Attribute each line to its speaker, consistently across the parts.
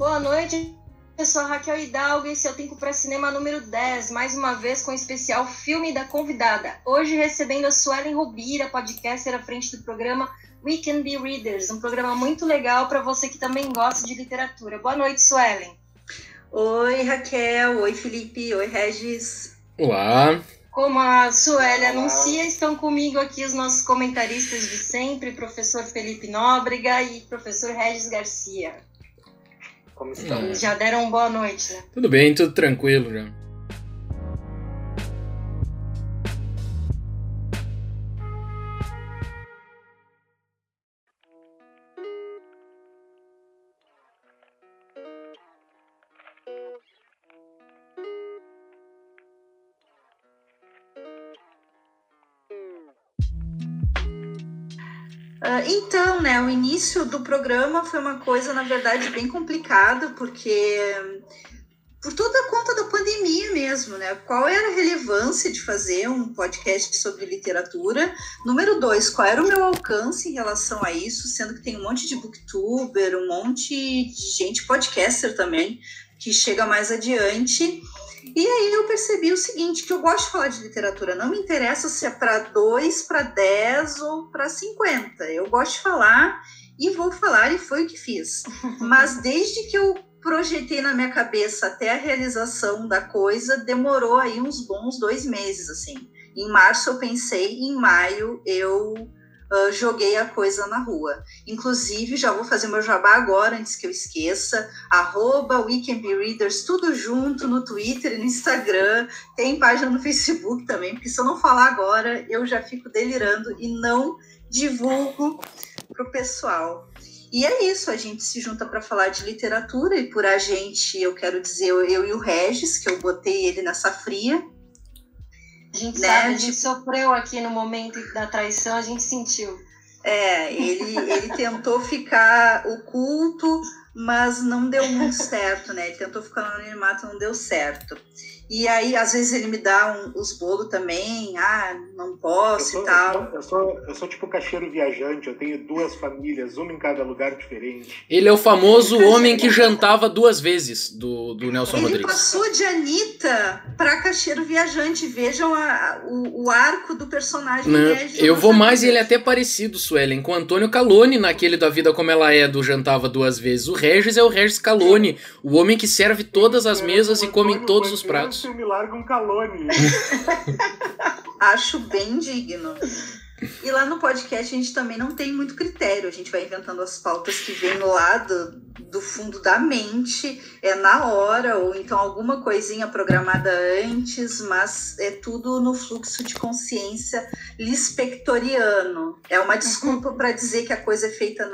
Speaker 1: Boa noite, eu sou a Raquel Hidalgo e esse é o Tempo para Cinema número 10, mais uma vez com o especial Filme da Convidada. Hoje recebendo a Suelen Rubira, podcaster à frente do programa We Can Be Readers, um programa muito legal para você que também gosta de literatura. Boa noite, Suelen.
Speaker 2: Oi, Raquel. Oi, Felipe. Oi, Regis.
Speaker 3: Olá.
Speaker 1: Como a Sueli anuncia, estão comigo aqui os nossos comentaristas de sempre, professor Felipe Nóbrega e professor Regis Garcia.
Speaker 4: Como estão?
Speaker 1: Já deram boa noite, né?
Speaker 3: Tudo bem, tudo tranquilo já.
Speaker 2: Então, né, o início do programa foi uma coisa, na verdade, bem complicada, porque por toda conta da pandemia mesmo, né? Qual era a relevância de fazer um podcast sobre literatura? Número 2, qual era o meu alcance em relação a isso, sendo que tem um monte de booktuber, um monte de gente podcaster também, que chega mais adiante. E aí eu percebi o seguinte, que eu gosto de falar de literatura, não me interessa se é para 2, para 10 ou para 50. Eu gosto de falar e vou falar, e foi o que fiz. Mas desde que eu projetei na minha cabeça até a realização da coisa, demorou aí uns bons 2 meses, assim. Em março eu pensei, em maio eu joguei a coisa na rua. Inclusive, já vou fazer meu jabá agora, antes que eu esqueça, @WeCanBeReaders, tudo junto no Twitter e no Instagram, tem página no Facebook também, porque se eu não falar agora, eu já fico delirando e não divulgo pro pessoal. E é isso, a gente se junta para falar de literatura, e por a gente, eu quero dizer, eu e o Regis, que eu botei ele nessa fria.
Speaker 1: A gente sabe, a gente sofreu aqui no momento da traição, a gente sentiu.
Speaker 2: Ele tentou ficar oculto, mas não deu muito certo, né? Ele tentou ficar no anonimato, não deu certo. E aí, às vezes, ele me dá os bolos também, não posso e tal.
Speaker 4: Eu sou tipo caixeiro viajante, eu tenho 2 famílias, uma em cada lugar diferente.
Speaker 3: Ele é o famoso homem que jantava 2 vezes, do Nelson Rodrigues.
Speaker 2: Ele passou de Anitta para caixeiro viajante, vejam o arco do personagem.
Speaker 3: Eu vou mais, ele é até parecido, Suelen, com o Antônio Calone, naquele da Vida Como Ela É, do Jantava 2 vezes. O Regis é o Regis Calone, o homem que serve todas as mesas e come todos os pratos.
Speaker 4: Me larga um Calone.
Speaker 2: Acho bem digno. E lá no podcast a gente também não tem muito critério. A gente vai inventando as pautas que vem lá do fundo da mente, na hora, ou então alguma coisinha programada antes, mas é tudo no fluxo de consciência lispectoriano. É uma desculpa para dizer que a coisa é feita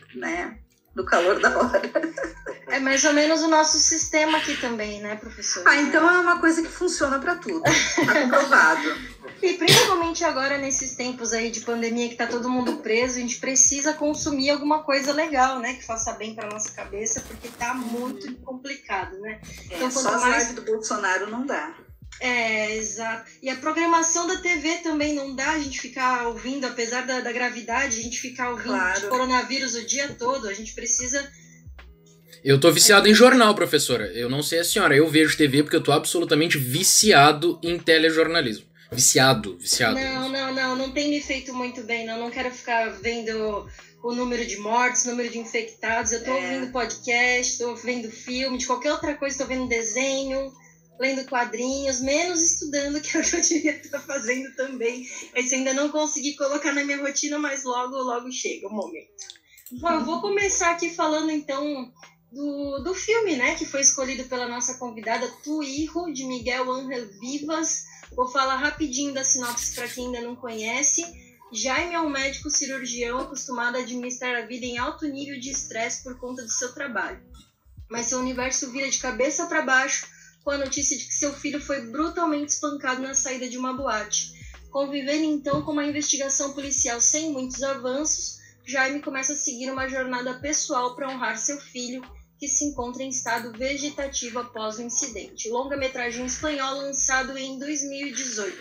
Speaker 2: no calor da hora.
Speaker 1: É mais ou menos o nosso sistema aqui também, né, professor?
Speaker 2: Então é uma coisa que funciona para tudo. Tá comprovado.
Speaker 1: E principalmente agora, nesses tempos aí de pandemia, que tá todo mundo preso, a gente precisa consumir alguma coisa legal, né? Que faça bem pra nossa cabeça, porque tá muito complicado, né?
Speaker 2: Então, só as lives do Bolsonaro não dá.
Speaker 1: Exato. E a programação da TV também não dá a gente ficar ouvindo, apesar da gravidade, a gente ficar ouvindo de coronavírus o dia todo. A gente precisa...
Speaker 3: Eu tô viciado em jornal, professora. Eu não sei a senhora, eu vejo TV porque eu tô absolutamente viciado em telejornalismo. Viciado.
Speaker 1: Não tem me feito muito bem, não quero ficar vendo o número de mortes, o número de infectados. Eu tô ouvindo podcast, tô vendo filme, de qualquer outra coisa, tô vendo desenho, lendo quadrinhos, menos estudando, que é o que eu devia estar fazendo também. Esse ainda não consegui colocar na minha rotina, mas logo chega o momento. Bom, eu vou começar aqui falando então do filme, né, que foi escolhido pela nossa convidada, Tu Hijo, de Miguel Ángel Vivas. Vou falar rapidinho da sinopse para quem ainda não conhece. Jaime é um médico cirurgião acostumado a administrar a vida em alto nível de estresse por conta do seu trabalho. Mas seu universo vira de cabeça para baixo com a notícia de que seu filho foi brutalmente espancado na saída de uma boate. Convivendo então com uma investigação policial sem muitos avanços, Jaime começa a seguir uma jornada pessoal para honrar seu filho, que se encontra em estado vegetativo após o incidente. Longa-metragem espanhol lançado em 2018.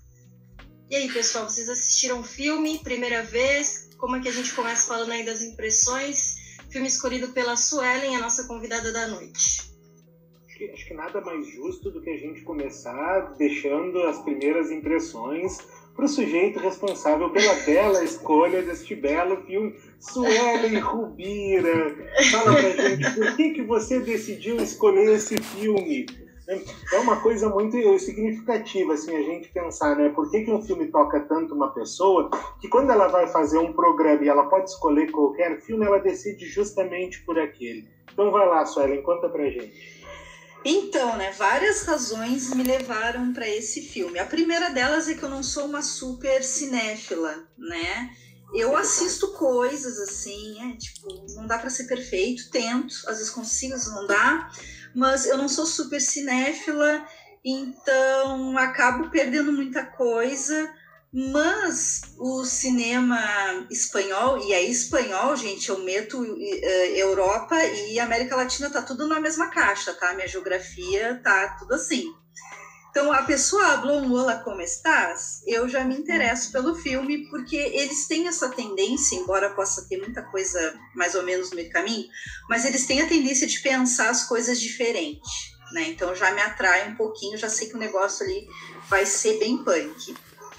Speaker 1: E aí, pessoal, vocês assistiram o filme? Primeira vez? Como é que a gente começa falando aí das impressões? filme escolhido pela Suelen, a nossa convidada da noite.
Speaker 4: Acho que nada mais justo do que a gente começar deixando as primeiras impressões para o sujeito responsável pela bela escolha deste belo filme. Suelen Rubira, fala pra gente, por que você decidiu escolher esse filme? É uma coisa muito significativa, assim, a gente pensar, né? Por que um filme toca tanto uma pessoa que quando ela vai fazer um programa e ela pode escolher qualquer filme, ela decide justamente por aquele. Então vai lá, Suelen, conta pra gente.
Speaker 2: Então, né, várias razões me levaram para esse filme. A primeira delas é que eu não sou uma super cinéfila, né? Eu assisto coisas assim, tipo, não dá para ser perfeito, tento, às vezes consigo, às vezes não dá, mas eu não sou super cinéfila, então acabo perdendo muita coisa. Mas o cinema espanhol, e aí espanhol, gente, eu meto Europa e América Latina, tá tudo na mesma caixa, tá? Minha geografia tá tudo assim. Então, a pessoa hablou um hola, como estás? Eu já me interesso pelo filme, porque eles têm essa tendência, embora possa ter muita coisa mais ou menos no meio do caminho, mas eles têm a tendência de pensar as coisas diferente, né? Então, já me atrai um pouquinho, já sei que o negócio ali vai ser bem punk.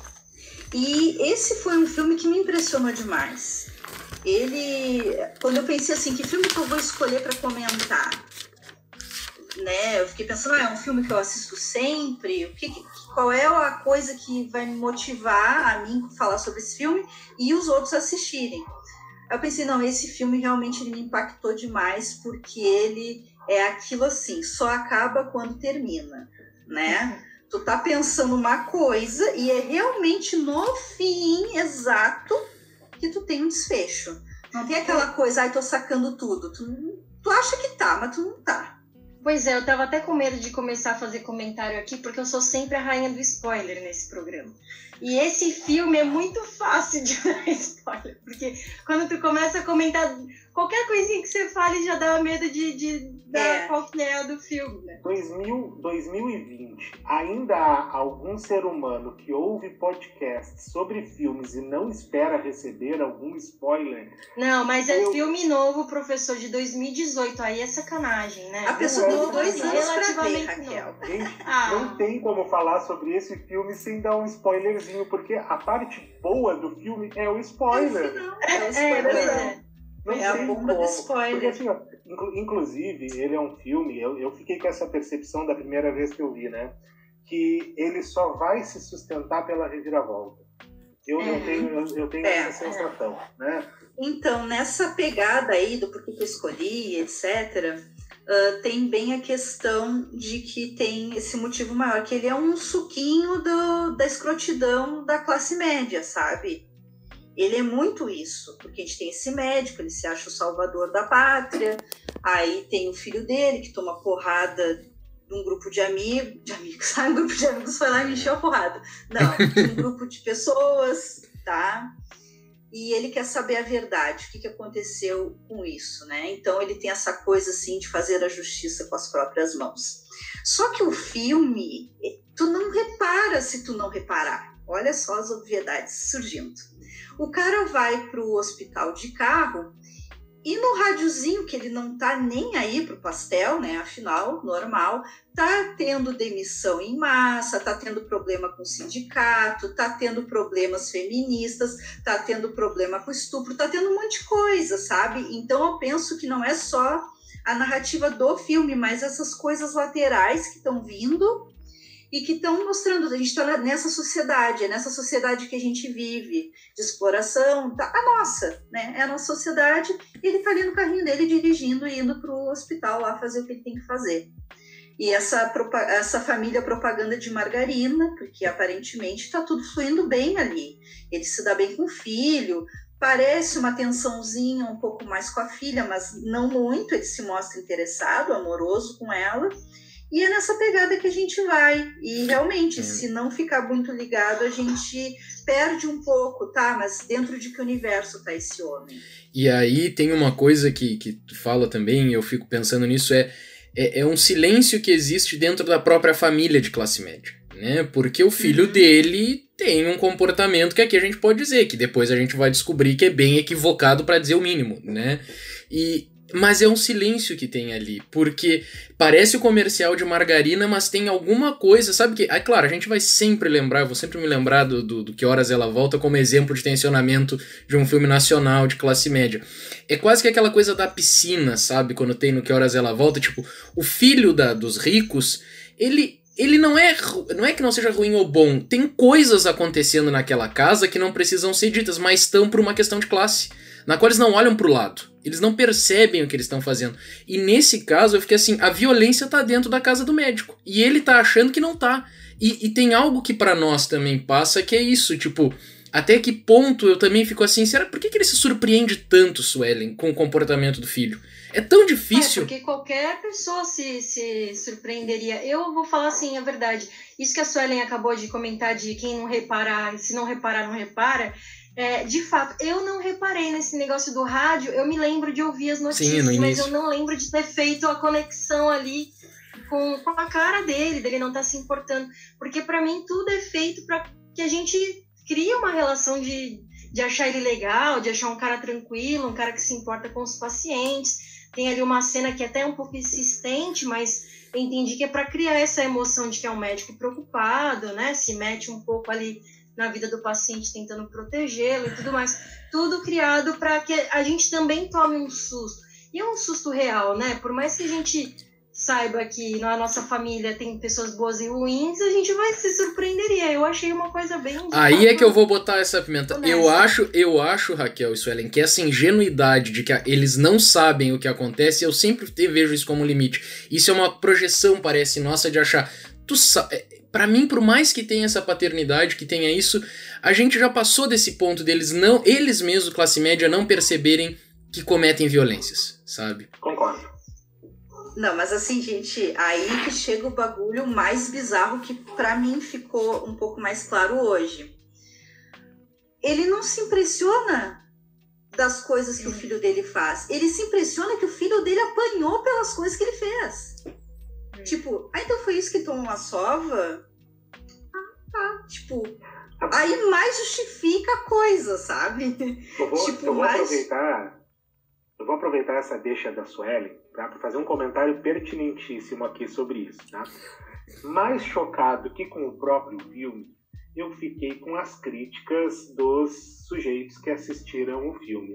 Speaker 2: E esse foi um filme que me impressionou demais. Quando eu pensei assim, que filme que eu vou escolher para comentar? Né? Eu fiquei pensando, é um filme que eu assisto sempre? Qual é a coisa que vai me motivar a mim falar sobre esse filme e os outros assistirem? Aí eu pensei, não, esse filme realmente ele me impactou demais, porque ele é aquilo assim, só acaba quando termina, né? Tu tá pensando uma coisa e é realmente no fim exato que tu tem um desfecho. Não tem aquela coisa, ai, tô sacando tudo. Tu acha que tá, mas tu não tá.
Speaker 1: Pois é, eu tava até com medo de começar a fazer comentário aqui, porque eu sou sempre a rainha do spoiler nesse programa. E esse filme é muito fácil de dar spoiler, porque quando tu começa a comentar qualquer coisinha que você fale, já dá medo de dar qual que é a do filme, né?
Speaker 4: 2020, ainda há algum ser humano que ouve podcasts sobre filmes e não espera receber algum spoiler?
Speaker 1: Não, mas é filme novo, professor, de 2018, aí é sacanagem, né?
Speaker 2: A pessoa deu 2 anos pra ver, Raquel.
Speaker 4: Gente, não tem como falar sobre esse filme sem dar um spoilerzinho, porque a parte boa do filme é o spoiler.
Speaker 2: É a bomba do spoiler.
Speaker 4: Porque, assim, ó, inclusive, ele é um filme, eu fiquei com essa percepção da primeira vez que eu vi, né? Que ele só vai se sustentar pela reviravolta. Eu tenho essa sensação, né?
Speaker 2: Então, nessa pegada aí do porquê que eu escolhi, etc., tem bem a questão de que tem esse motivo maior, que ele é um suquinho da escrotidão da classe média, sabe? Ele é muito isso, porque a gente tem esse médico, ele se acha o salvador da pátria, aí tem o filho dele que toma porrada de um grupo de amigos, um grupo de amigos foi lá e me encheu a porrada. Não, de um grupo de pessoas, tá? E ele quer saber a verdade, o que aconteceu com isso, né? Então ele tem essa coisa assim de fazer a justiça com as próprias mãos. Só que o filme, tu não repara se tu não reparar. Olha só as obviedades surgindo. O cara vai pro hospital de carro e no rádiozinho, que ele não tá nem aí pro pastel, né? Afinal, normal, tá tendo demissão em massa, tá tendo problema com o sindicato, tá tendo problemas feministas, tá tendo problema com estupro, tá tendo um monte de coisa, sabe? Então eu penso que não é só a narrativa do filme, mas essas coisas laterais que estão vindo e que estão mostrando, a gente está nessa sociedade, é nessa sociedade que a gente vive, de exploração, a nossa, né? É a nossa sociedade, e ele está ali no carrinho dele dirigindo e indo para o hospital lá fazer o que ele tem que fazer. E essa família propaganda de margarina, porque aparentemente está tudo fluindo bem ali. Ele se dá bem com o filho, parece uma tensãozinha um pouco mais com a filha, mas não muito, ele se mostra interessado, amoroso com ela. E é nessa pegada que a gente vai. E realmente, se não ficar muito ligado, a gente perde um pouco, tá? Mas dentro de que universo tá esse homem?
Speaker 3: E aí tem uma coisa que tu fala também, eu fico pensando nisso, é um silêncio que existe dentro da própria família de classe média, né? Porque o filho dele tem um comportamento que aqui a gente pode dizer, que depois a gente vai descobrir que é bem equivocado para dizer o mínimo, né? E Mas é um silêncio que tem ali, porque parece o comercial de margarina, mas tem alguma coisa, sabe que... É claro, a gente vai sempre lembrar, eu vou sempre me lembrar do Que Horas Ela Volta como exemplo de tensionamento de um filme nacional de classe média. É quase que aquela coisa da piscina, sabe? Quando tem no Que Horas Ela Volta, tipo, o filho dos ricos, ele não é que não seja ruim ou bom, tem coisas acontecendo naquela casa que não precisam ser ditas, mas estão por uma questão de classe, na qual eles não olham pro lado. Eles não percebem o que eles estão fazendo. E nesse caso eu fiquei assim, a violência tá dentro da casa do médico. E ele tá achando que não tá. E tem algo que pra nós também passa, que é isso, tipo, até que ponto eu também fico assim, será por que ele se surpreende tanto, Suelen, com o comportamento do filho? É tão difícil.
Speaker 1: Porque qualquer pessoa se surpreenderia. Eu vou falar assim, a verdade. Isso que a Suelen acabou de comentar de quem não repara, se não reparar, não repara. De fato, eu não reparei nesse negócio do rádio. Eu me lembro de ouvir as notícias,
Speaker 3: Sim,
Speaker 1: mas eu não lembro de ter feito a conexão ali com a cara dele não estar se importando. Porque para mim tudo é feito para que a gente crie uma relação de achar ele legal, de achar um cara tranquilo, um cara que se importa com os pacientes. Tem ali uma cena que é até um pouco insistente, mas eu entendi que é para criar essa emoção de que é um médico preocupado, né? Se mete um pouco ali na vida do paciente tentando protegê-lo e tudo mais. Tudo criado para que a gente também tome um susto. E é um susto real, né? Por mais que a gente saiba que na nossa família tem pessoas boas e ruins, a gente vai se surpreenderia. Eu achei uma coisa bem...
Speaker 3: Aí é que eu vou botar essa pimenta. Eu acho, Raquel e Suelen, que essa ingenuidade de que eles não sabem o que acontece, eu sempre vejo isso como limite. Isso é uma projeção, parece, nossa, de achar... Pra mim, por mais que tenha essa paternidade, que tenha isso, a gente já passou desse ponto deles não, eles mesmos, classe média, não perceberem que cometem violências, sabe?
Speaker 4: Concordo.
Speaker 2: Não, mas assim, gente, aí que chega o bagulho mais bizarro que pra mim ficou um pouco mais claro hoje. Ele não se impressiona das coisas que o filho dele faz. Ele se impressiona que o filho dele apanhou pelas coisas que ele fez. Tipo, então foi isso que tomou uma sova? Tipo, aí mais justifica a coisa, sabe?
Speaker 4: Eu vou aproveitar essa deixa da Suelen, tá, para fazer um comentário pertinentíssimo aqui sobre isso, tá? Mais chocado que com o próprio filme, eu fiquei com as críticas dos sujeitos que assistiram o filme.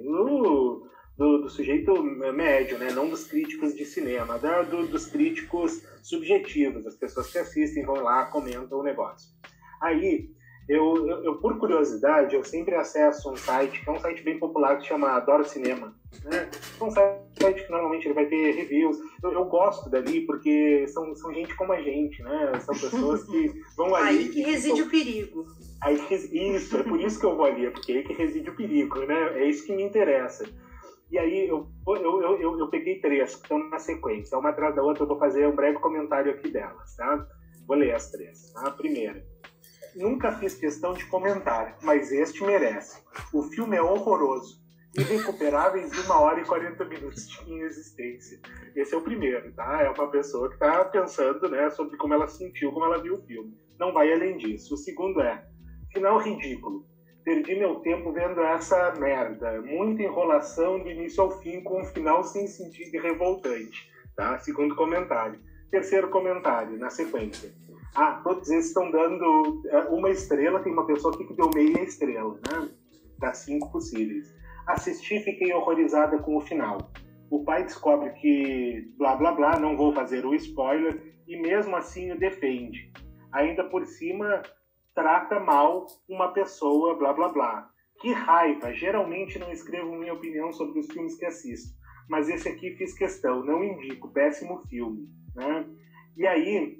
Speaker 4: Do sujeito médio, né? Não dos críticos de cinema, dos críticos subjetivos, as pessoas que assistem, vão lá, comentam o negócio. Aí, eu por curiosidade, eu sempre acesso um site, que é um site bem popular, que se chama Adoro Cinema, né? É um site que normalmente ele vai ter reviews. Eu gosto dali porque são gente como a gente, né? São pessoas que vão ali...
Speaker 2: Aí que reside o perigo.
Speaker 4: Isso, é por isso que eu vou ali, é porque é aí que reside o perigo, né? É isso que me interessa. E aí eu peguei 3 que estão na sequência. Uma atrás da outra, eu vou fazer um breve comentário aqui delas, tá? Vou ler as 3. Tá? A primeira. Nunca fiz questão de comentar, mas este merece. O filme é horroroso. Irrecuperáveis de 1h40 de inexistência. Esse é o primeiro, tá? É uma pessoa que está pensando, né, sobre como ela sentiu, como ela viu o filme. Não vai além disso. O segundo é, final ridículo. Perdi meu tempo vendo essa merda. Muita enrolação do início ao fim com um final sem sentido e revoltante. Tá? Segundo comentário. Terceiro comentário, na sequência. Todos esses estão dando 1 estrela. Tem uma pessoa aqui que deu meia estrela, né? Das 5 possíveis. Assisti e fiquei horrorizada com o final. O pai descobre que blá blá blá, não vou fazer o spoiler, e mesmo assim o defende. Ainda por cima... trata mal uma pessoa, blá, blá, blá. Que raiva! Geralmente não escrevo minha opinião sobre os filmes que assisto, mas esse aqui fiz questão, não indico, péssimo filme. Né? E aí,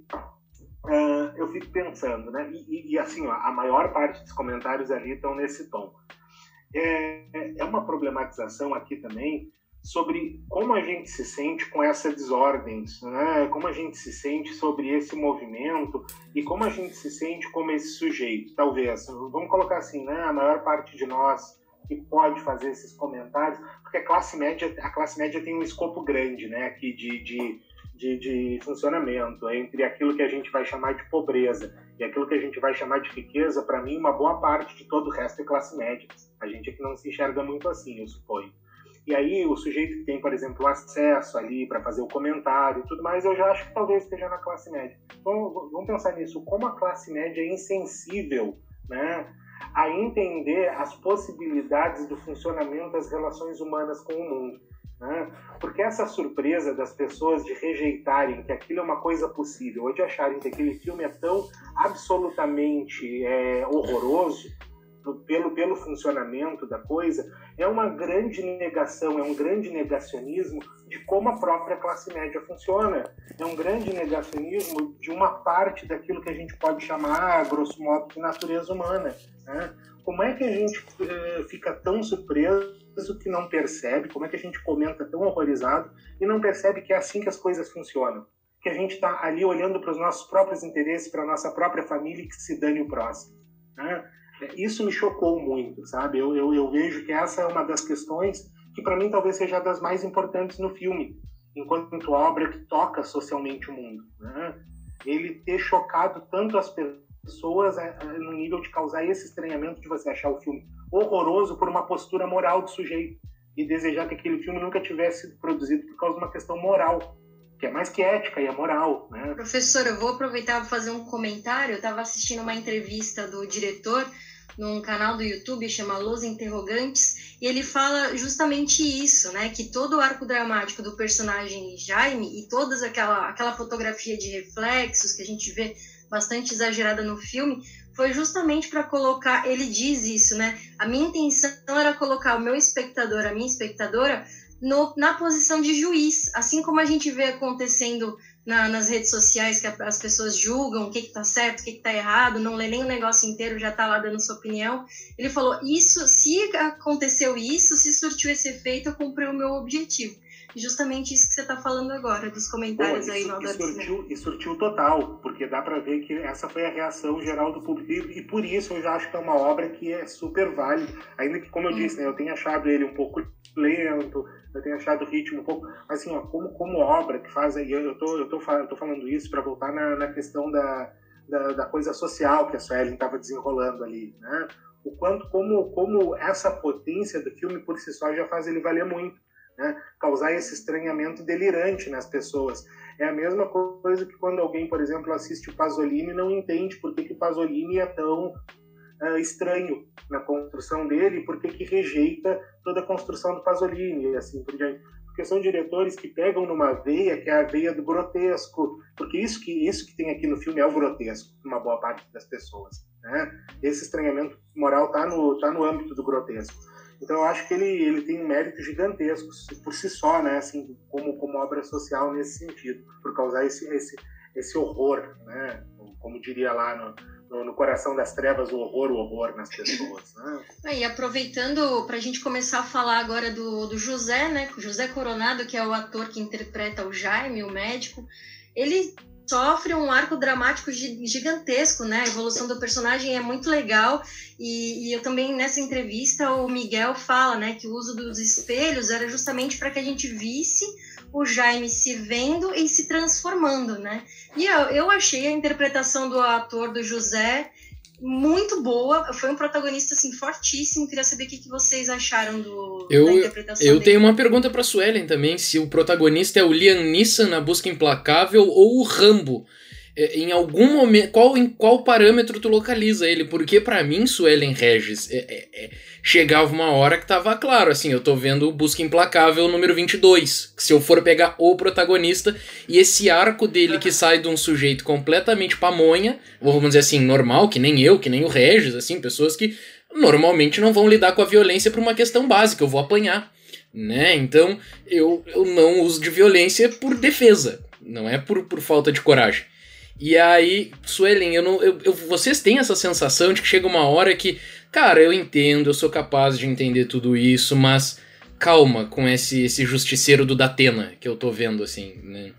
Speaker 4: eu fico pensando, né? E assim, ó, a maior parte dos comentários ali estão nesse tom. É uma problematização aqui também sobre como a gente se sente com essa desordem, né? Como a gente se sente sobre esse movimento e como a gente se sente como esse sujeito, talvez. Vamos colocar assim, né? A maior parte de nós que pode fazer esses comentários, porque a classe média tem um escopo grande, né? Aqui de funcionamento entre aquilo que a gente vai chamar de pobreza e aquilo que a gente vai chamar de riqueza. Para mim, uma boa parte de todo o resto é classe média. A gente é que não se enxerga muito assim, eu suponho. E aí o sujeito que tem, por exemplo, acesso ali para fazer o comentário e tudo mais, eu já acho que talvez esteja na classe média. Então vamos pensar nisso, como a classe média é insensível, né, a entender as possibilidades do funcionamento das relações humanas com o mundo. Né? Porque essa surpresa das pessoas de rejeitarem que aquilo é uma coisa possível, ou de acharem que aquele filme é tão absolutamente horroroso, pelo funcionamento da coisa, é uma grande negação, é um grande negacionismo de como a própria classe média funciona. É um grande negacionismo de uma parte daquilo que a gente pode chamar, grosso modo, de natureza humana. Né? Como é que a gente fica tão surpreso que não percebe, como é que a gente comenta tão horrorizado e não percebe que é assim que as coisas funcionam? Que a gente está ali olhando para os nossos próprios interesses, para a nossa própria família e que se dane o próximo. Né? Isso me chocou muito, sabe? Eu vejo que essa é uma das questões que para mim talvez seja das mais importantes no filme, enquanto obra que toca socialmente o mundo. Né? Ele ter chocado tanto as pessoas no nível de causar esse estranhamento de você achar o filme horroroso por uma postura moral do sujeito e desejar que aquele filme nunca tivesse sido produzido por causa de uma questão moral, que é mais que ética e é moral. Né?
Speaker 1: Professor, eu vou aproveitar para fazer um comentário. Eu estava assistindo uma entrevista do diretor num canal do YouTube, chama Los Interrogantes, e ele fala justamente isso, né, que todo o arco dramático do personagem Jaime e toda aquela fotografia de reflexos que a gente vê bastante exagerada no filme, foi justamente para colocar, ele diz isso, né, a minha intenção era colocar o meu espectador, a minha espectadora, na posição de juiz, assim como a gente vê acontecendo nas redes sociais, que as pessoas julgam o que está certo, o que está errado, não lê nem o negócio inteiro, já está lá dando sua opinião. Ele falou, se aconteceu isso, se surtiu esse efeito, eu cumpri o meu objetivo. E justamente isso que você está falando agora, dos comentários aí no Adoro Cinema.
Speaker 4: E surtiu total, porque dá para ver que essa foi a reação geral do público, e por isso eu já acho que é uma obra que é super válida, ainda que, como eu disse, né, eu tenho achado ele um pouco lento, eu tenho achado o ritmo um pouco, assim, ó, como obra que faz, e eu tô falando isso para voltar na questão da coisa social que a Suelen estava desenrolando ali, né? O quanto, como essa potência do filme por si só já faz ele valer muito, né? Causar esse estranhamento delirante nas pessoas. É a mesma coisa que quando alguém, por exemplo, assiste o Pasolini e não entende por que o Pasolini é tão estranho na construção dele e por que rejeita toda a construção do Pasolini e assim por diante. Porque são diretores que pegam numa veia que é a veia do grotesco, porque isso que tem aqui no filme é o grotesco, uma boa parte das pessoas, né? Esse estranhamento moral tá no âmbito do grotesco. Então eu acho que ele tem um mérito gigantesco por si só, né? Assim, como obra social nesse sentido, por causar esse horror, né? Como diria lá no Coração das Trevas, o horror nas pessoas. Né?
Speaker 1: E aproveitando para a gente começar a falar agora do José, né? José Coronado, que é o ator que interpreta o Jaime, o médico, ele sofre um arco dramático gigantesco, né? A evolução do personagem é muito legal e eu também, nessa entrevista, o Miguel fala, né, que o uso dos espelhos era justamente para que a gente visse o Jaime se vendo e se transformando, né? E eu achei a interpretação do ator do José muito boa, foi um protagonista assim fortíssimo. Queria saber o que vocês acharam da interpretação dele.
Speaker 3: Eu tenho uma pergunta para Suelen também, se o protagonista é o Liam Neeson na Busca Implacável ou o Rambo. Em algum momento, em qual parâmetro tu localiza ele? Porque pra mim, Suelen Regis, chegava uma hora que tava claro, assim, eu tô vendo o Busca Implacável número 22, que se eu for pegar o protagonista, e esse arco dele que sai de um sujeito completamente pamonha, vamos dizer assim, normal, que nem eu, que nem o Regis, assim, pessoas que normalmente não vão lidar com a violência por uma questão básica, eu vou apanhar, né? Então, eu não uso de violência por defesa, não é por falta de coragem. E aí, Suelen, vocês têm essa sensação de que chega uma hora que, cara, eu entendo, eu sou capaz de entender tudo isso, mas calma com esse justiceiro do Datena que eu tô vendo, assim, né?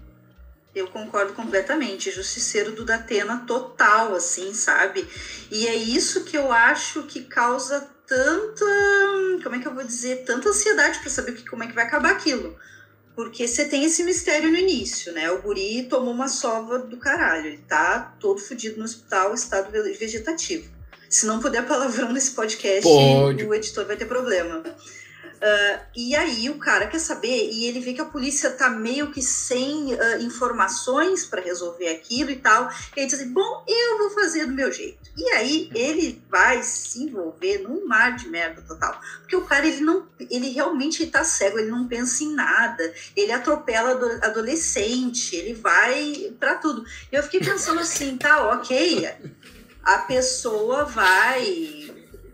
Speaker 2: Eu concordo completamente, justiceiro do Datena total, assim, sabe? E é isso que eu acho que causa tanta, como é que eu vou dizer, tanta ansiedade pra saber como é que vai acabar aquilo. Porque você tem esse mistério no início, né? O guri tomou uma sova do caralho. Ele tá todo fudido no hospital, estado vegetativo. Se não puder palavrão nesse podcast, o editor vai ter problema. E aí o cara quer saber, e ele vê que a polícia tá meio que sem informações para resolver aquilo e tal. E ele diz assim, bom, eu vou fazer do meu jeito. E aí ele vai se envolver num mar de merda total. Porque o cara, ele realmente tá cego, ele não pensa em nada. Ele atropela adolescente, ele vai para tudo. Eu fiquei pensando assim, tá, ok, a pessoa vai...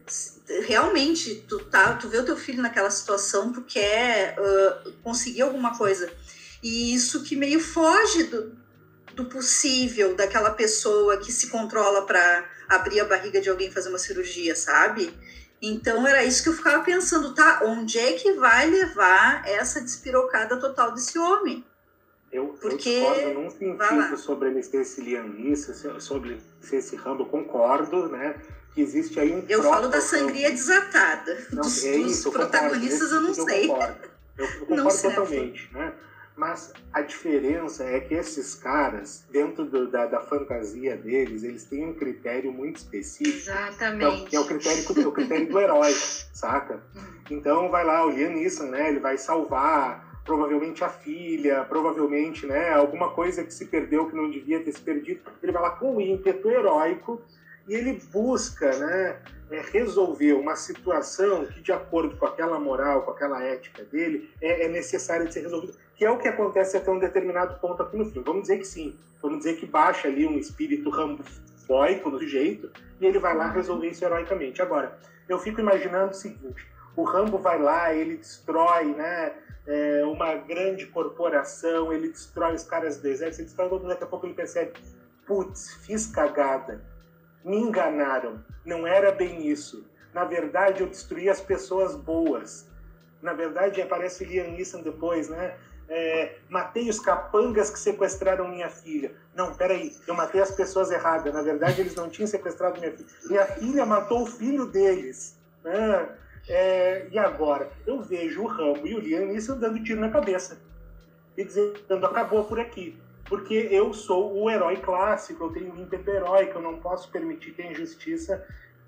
Speaker 2: Realmente, tu vê o teu filho naquela situação, tu quer conseguir alguma coisa. E isso que meio foge do possível daquela pessoa que se controla para abrir a barriga de alguém e fazer uma cirurgia, sabe? Então era isso que eu ficava pensando, tá? Onde é que vai levar essa despirocada total desse homem?
Speaker 4: Eu discordo num sentido sobre ele ser esse Liam Neeson, sobre ser esse Rambo, concordo, né? Que existe aí um...
Speaker 2: Eu falo da sangria desatada.
Speaker 4: Não,
Speaker 2: dos protagonistas eu não sei.
Speaker 4: Eu concordo totalmente, né? Mas a diferença é que esses caras, dentro da fantasia deles, eles têm um critério muito específico.
Speaker 1: Exatamente.
Speaker 4: Que é o critério do herói, saca? Então vai lá, o Liam Neeson, né? Ele vai salvar provavelmente a filha, provavelmente, né, alguma coisa que se perdeu que não devia ter se perdido. Ele vai lá com o ímpeto heróico e ele busca, né, resolver uma situação que, de acordo com aquela moral, com aquela ética dele, é necessária de ser resolvida, que é o que acontece até um determinado ponto aqui no filme. Vamos dizer que sim, vamos dizer que baixa ali um espírito rambóico no sujeito e ele vai lá resolver isso heroicamente. Agora, eu fico imaginando o seguinte, o Rambo vai lá, ele destrói, né, uma grande corporação, ele destrói os caras do exército, ele destrói todo mundo, daqui a pouco ele percebe, putz, fiz cagada, me enganaram, não era bem isso, na verdade eu destruí as pessoas boas, na verdade aparece Liam Neeson depois, né, matei os capangas que sequestraram minha filha, não, peraí, eu matei as pessoas erradas, na verdade eles não tinham sequestrado minha filha matou o filho deles, né? E agora, eu vejo o Rambo e o Liam Neeson dando tiro na cabeça e dizendo, acabou por aqui, porque eu sou o herói clássico, eu tenho um ímpeto heróico, eu não posso permitir que a injustiça...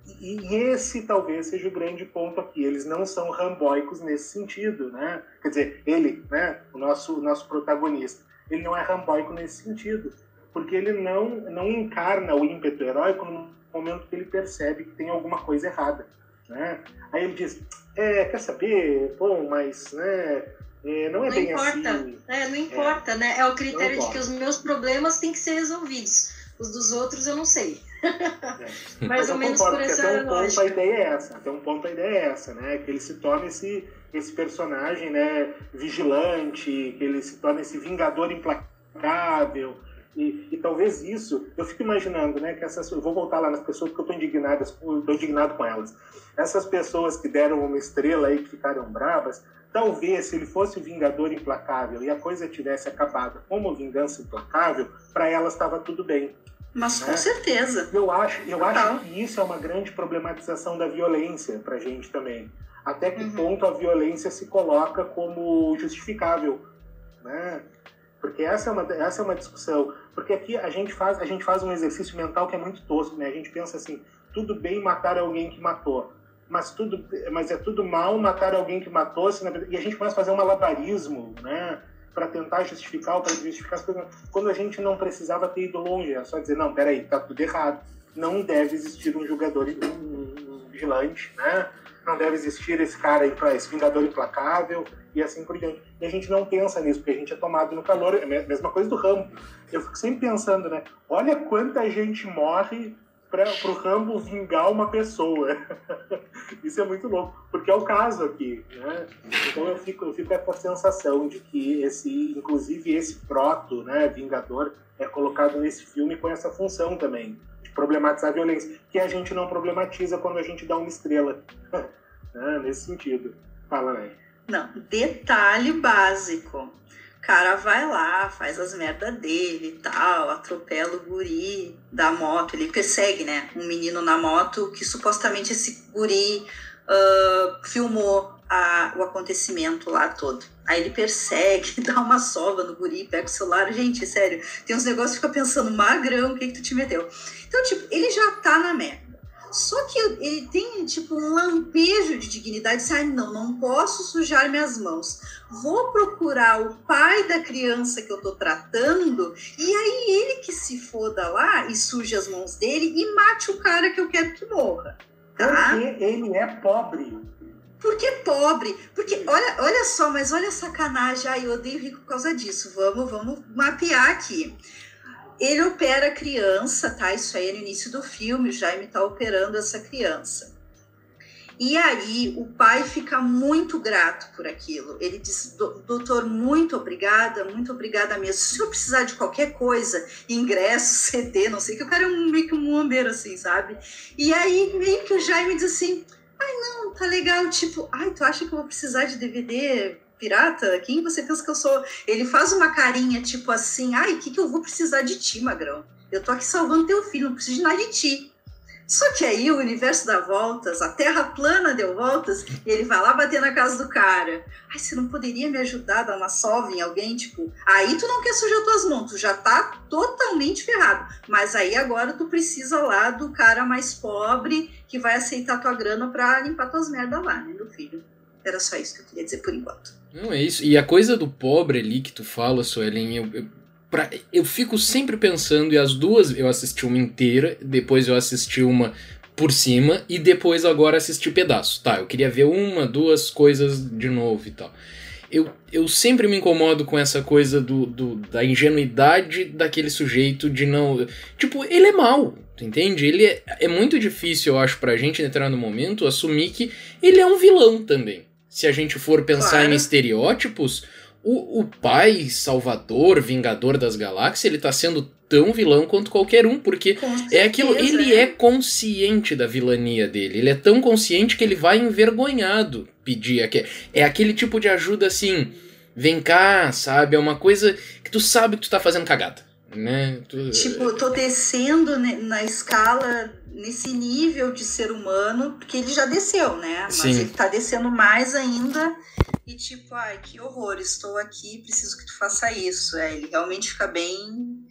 Speaker 4: E esse talvez seja o grande ponto aqui, eles não são rambóicos nesse sentido, né? Quer dizer, ele, né, o nosso protagonista, ele não é rambóico nesse sentido, porque ele não encarna o ímpeto heróico no momento que ele percebe que tem alguma coisa errada. Né? Aí ele diz, quer saber, bom, mas né, não é bem
Speaker 1: importa.
Speaker 4: assim.
Speaker 1: Não importa, né? É o critério de que os meus problemas têm que ser resolvidos. Os dos outros eu não sei. Mais ou menos por essa lógica.
Speaker 4: Até um ponto a ideia é essa, né? Que ele se torna esse personagem, né, vigilante, que ele se torna esse vingador implacável. E talvez isso, eu fico imaginando, né, que eu vou voltar lá nas pessoas porque eu estou indignado com elas. Essas pessoas que deram uma estrela aí, que ficaram bravas, talvez se ele fosse o Vingador implacável e a coisa tivesse acabado como Vingança Implacável, para elas estava tudo bem.
Speaker 2: Mas com certeza.
Speaker 4: Eu acho que isso é uma grande problematização da violência pra gente também. Até que ponto a violência se coloca como justificável, né? Porque essa é uma discussão. Porque aqui a gente faz um exercício mental que é muito tosco, né? A gente pensa assim, tudo bem matar alguém que matou, mas é tudo mal matar alguém que matou, e a gente começa a fazer um malabarismo, né? Para tentar justificar ou para justificar as coisas, quando a gente não precisava ter ido longe, é só dizer, não, peraí, tá tudo errado, não deve existir um julgador, um vigilante, né? Não deve existir esse cara, esse vingador implacável, e assim por diante. E a gente não pensa nisso, porque a gente é tomado no calor, é a mesma coisa do Rambo. Eu fico sempre pensando, né? Olha quanta gente morre pro Rambo vingar uma pessoa. Isso é muito louco, porque é o caso aqui, né? Então eu fico com essa sensação de que inclusive esse proto, né, vingador, é colocado nesse filme com essa função também, de problematizar a violência, que a gente não problematiza quando a gente dá uma estrela. Nesse sentido. Fala, né?
Speaker 2: Não, detalhe básico. O cara vai lá, faz as merdas dele e tal, atropela o guri da moto. Ele persegue, né, um menino na moto que supostamente esse guri filmou o acontecimento lá todo. Aí ele persegue, dá uma sova no guri, pega o celular. Gente, sério, tem uns negócios que fica pensando, magrão, o que tu te meteu? Então, tipo, ele já tá na merda. Só que ele tem, tipo, um lampejo de dignidade. Sai, não posso sujar minhas mãos. Vou procurar o pai da criança que eu tô tratando, e aí ele que se foda lá e suje as mãos dele e mate o cara que eu quero que morra. Tá?
Speaker 4: Porque ele é pobre.
Speaker 2: Porque é pobre. Porque, olha só, mas olha a sacanagem. Ai, eu odeio rico por causa disso. Vamos mapear aqui. Ele opera a criança, tá? Isso aí é no início do filme, o Jaime tá operando essa criança. E aí o pai fica muito grato por aquilo. Ele diz, doutor, muito obrigada mesmo. Se eu precisar de qualquer coisa, ingresso, CD, não sei, que o cara é meio que um muambeiro assim, sabe? E aí meio que o Jaime diz assim, ai não, tá legal, tipo, ai, tu acha que eu vou precisar de DVD pirata? Quem você pensa que eu sou? Ele faz uma carinha tipo assim, ai, o que eu vou precisar de ti, magrão? Eu tô aqui salvando teu filho, não preciso de nada de ti. Só que aí o universo dá voltas, a terra plana deu voltas, e ele vai lá bater na casa do cara. Ai, você não poderia me ajudar a dar uma salva em alguém? Tipo, aí tu não quer sujar tuas mãos, tu já tá totalmente ferrado. Mas aí agora tu precisa lá do cara mais pobre que vai aceitar tua grana pra limpar tuas merdas lá, né, meu filho? Era só isso que eu queria dizer por enquanto.
Speaker 3: Não, é isso. E a coisa do pobre ali que tu fala, Suelen, eu fico sempre pensando, e as duas, eu assisti uma inteira, depois eu assisti uma por cima, e depois agora assisti pedaço. Tá, eu queria ver uma, duas coisas de novo e tal. Eu sempre me incomodo com essa coisa da ingenuidade daquele sujeito de não... Tipo, ele é mau, entende? Ele é muito difícil, eu acho, pra gente, em determinado momento, assumir que ele é um vilão também. Se a gente for pensar em estereótipos... O pai salvador, vingador das galáxias, ele tá sendo tão vilão quanto qualquer um, porque é aquilo, ele é consciente da vilania dele, ele é tão consciente que ele vai envergonhado pedir, é aquele tipo de ajuda assim, vem cá, sabe, é uma coisa que tu sabe que tu tá fazendo cagada, né?
Speaker 2: Tipo, tô descendo na escala, nesse nível de ser humano, porque ele já desceu, né? Mas Sim. Ele tá descendo mais ainda. E tipo, ai, que horror, estou aqui, preciso que tu faça isso. Ele realmente fica bem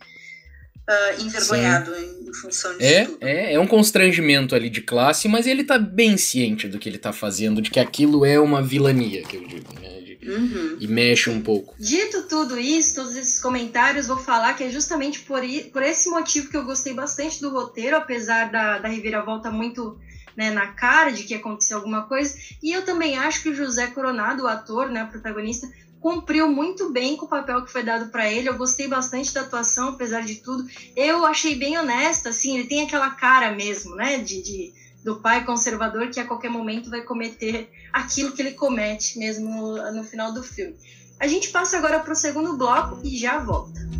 Speaker 2: envergonhado em função disso tudo.
Speaker 3: É um constrangimento ali de classe, mas ele tá bem ciente do que ele tá fazendo, de que aquilo é uma vilania, que eu digo, né? E mexe um pouco.
Speaker 1: Dito tudo isso, todos esses comentários, vou falar que é justamente por esse motivo que eu gostei bastante do roteiro, apesar da reviravolta muito... Né, na cara de que aconteceu alguma coisa, e eu também acho que o José Coronado, o ator, né, o protagonista, cumpriu muito bem com o papel que foi dado para ele. Eu gostei bastante da atuação, apesar de tudo. Eu achei bem honesta, assim, ele tem aquela cara mesmo, né, do pai conservador que a qualquer momento vai cometer aquilo que ele comete mesmo no final do filme. A gente passa agora para o segundo bloco e já volta.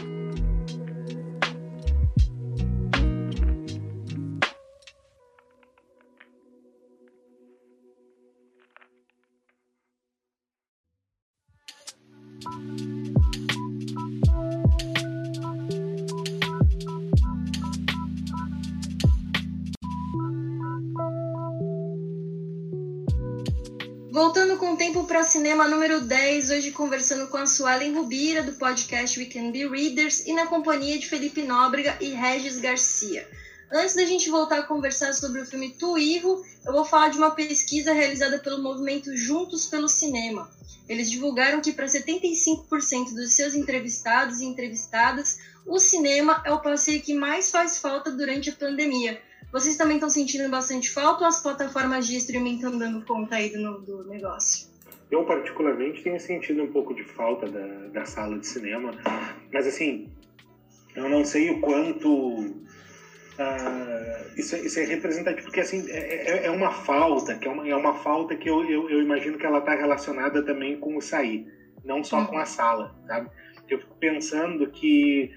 Speaker 1: Voltando com o tempo para cinema número 10, hoje conversando com a Suelen Rubira, do podcast We Can Be Readers, e na companhia de Felipe Nóbrega e Regis Garcia. Antes da gente voltar a conversar sobre o filme Tu Hijo, eu vou falar de uma pesquisa realizada pelo movimento Juntos pelo Cinema. Eles divulgaram que para 75% dos seus entrevistados e entrevistadas, o cinema é o passeio que mais faz falta durante a pandemia. Vocês também estão sentindo bastante falta ou as plataformas de streaming estão dando conta aí do negócio?
Speaker 4: Eu, particularmente, tenho sentido um pouco de falta da sala de cinema, mas, assim, eu não sei o quanto isso é representativo, porque, assim, é uma falta, que é uma falta que eu imagino que ela está relacionada também com o sair, não só com a sala, sabe? Eu fico pensando que...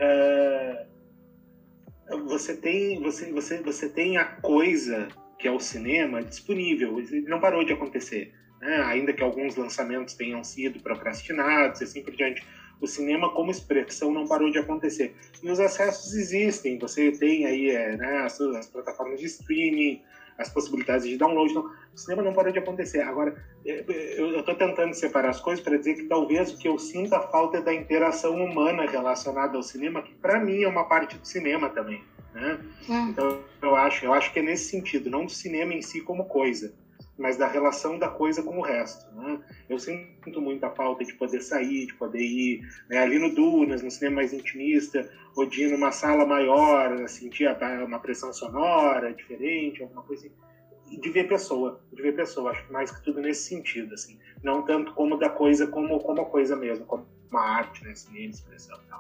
Speaker 4: Você tem a coisa que é o cinema disponível, ele não parou de acontecer, né? Ainda que alguns lançamentos tenham sido procrastinados e assim por diante, o cinema como expressão não parou de acontecer. E os acessos existem, você tem aí né, as plataformas de streaming, as possibilidades de download, então, o cinema não parou de acontecer. Agora, eu estou tentando separar as coisas para dizer que talvez o que eu sinta a falta é da interação humana relacionada ao cinema, que para mim é uma parte do cinema também, né? Então eu acho que é nesse sentido, não do cinema em si como coisa, mas da relação da coisa com o resto, né? Eu sinto muita falta de poder sair, de poder ir, né, ali no Dunas, no cinema mais intimista, ou de ir numa sala maior, sentir uma pressão sonora diferente, alguma coisa assim. E de ver pessoa, acho que mais que tudo nesse sentido, assim. Não tanto como da coisa, como a coisa mesmo, como uma arte, né, cinema, expressão e tal.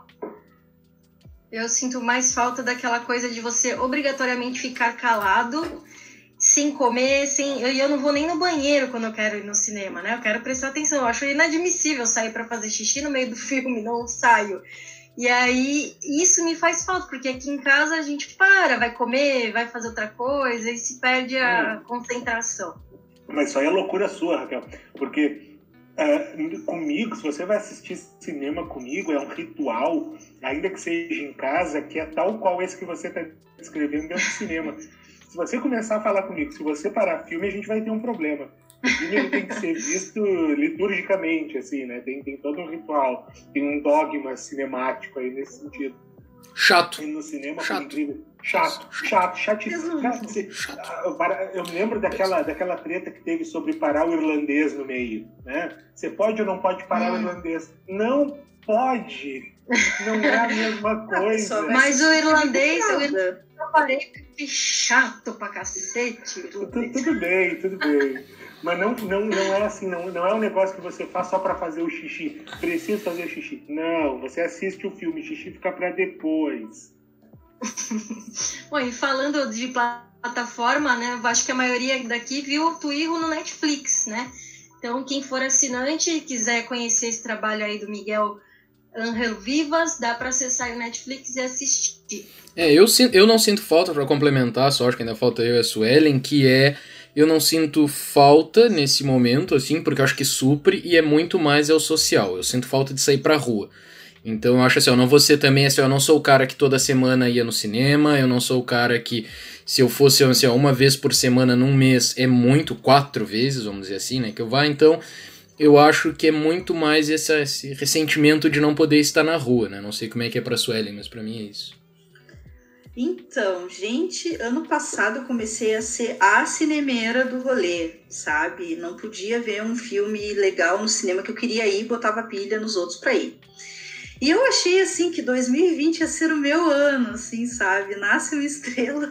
Speaker 1: Eu sinto mais falta daquela coisa de você obrigatoriamente ficar calado, sem comer, eu não vou nem no banheiro quando eu quero ir no cinema, né? Eu quero prestar atenção. Eu acho inadmissível sair para fazer xixi no meio do filme, não saio. E aí, isso me faz falta, porque aqui em casa a gente vai comer, vai fazer outra coisa e se perde a concentração.
Speaker 4: Mas isso aí é loucura sua, Raquel, porque comigo, se você vai assistir cinema comigo, é um ritual, ainda que seja em casa, que é tal qual esse que você está descrevendo dentro do cinema. Se você começar a falar comigo, se você parar filme, a gente vai ter um problema. O filme ele tem que ser visto liturgicamente, assim, né? Tem todo um ritual, tem um dogma cinemático aí nesse sentido.
Speaker 3: Chato.
Speaker 4: E no cinema, chatíssimo. Eu me lembro daquela treta que teve sobre parar o irlandês no meio, né? Você pode ou não pode parar o irlandês? Não pode! Não é a mesma coisa.
Speaker 1: Mas o irlandês, eu parei que chato pra cacete.
Speaker 4: Tudo bem. Mas não é assim, não é um negócio que você faz só pra fazer o xixi. Preciso fazer o xixi. Não, você assiste o filme, o xixi fica pra depois.
Speaker 1: Bom, e falando de plataforma, né? Eu acho que a maioria daqui viu o Tuirro no Netflix, né? Então, quem for assinante e quiser conhecer esse trabalho aí do Miguel Ángel Vivas, dá pra acessar o Netflix e assistir.
Speaker 3: Eu não sinto falta, pra complementar, só acho que ainda falta eu e a Suelen, que eu não sinto falta nesse momento, assim, porque eu acho que supre e é muito mais o social. Eu sinto falta de sair pra rua. Então eu acho assim, eu não vou ser também, assim, eu não sou o cara que toda semana ia no cinema, eu não sou o cara que, se eu fosse assim, uma vez por semana num mês, é muito, 4 vezes, vamos dizer assim, né, que eu vá. Então eu acho que é muito mais esse ressentimento de não poder estar na rua, né, não sei como é que é pra Suelen, mas pra mim é isso.
Speaker 2: Então, gente, ano passado eu comecei a ser a cinemeira do rolê, sabe? Não podia ver um filme legal no cinema que eu queria ir, botava pilha nos outros pra ir. E eu achei, assim, que 2020 ia ser o meu ano, assim, sabe? Nasce uma estrela.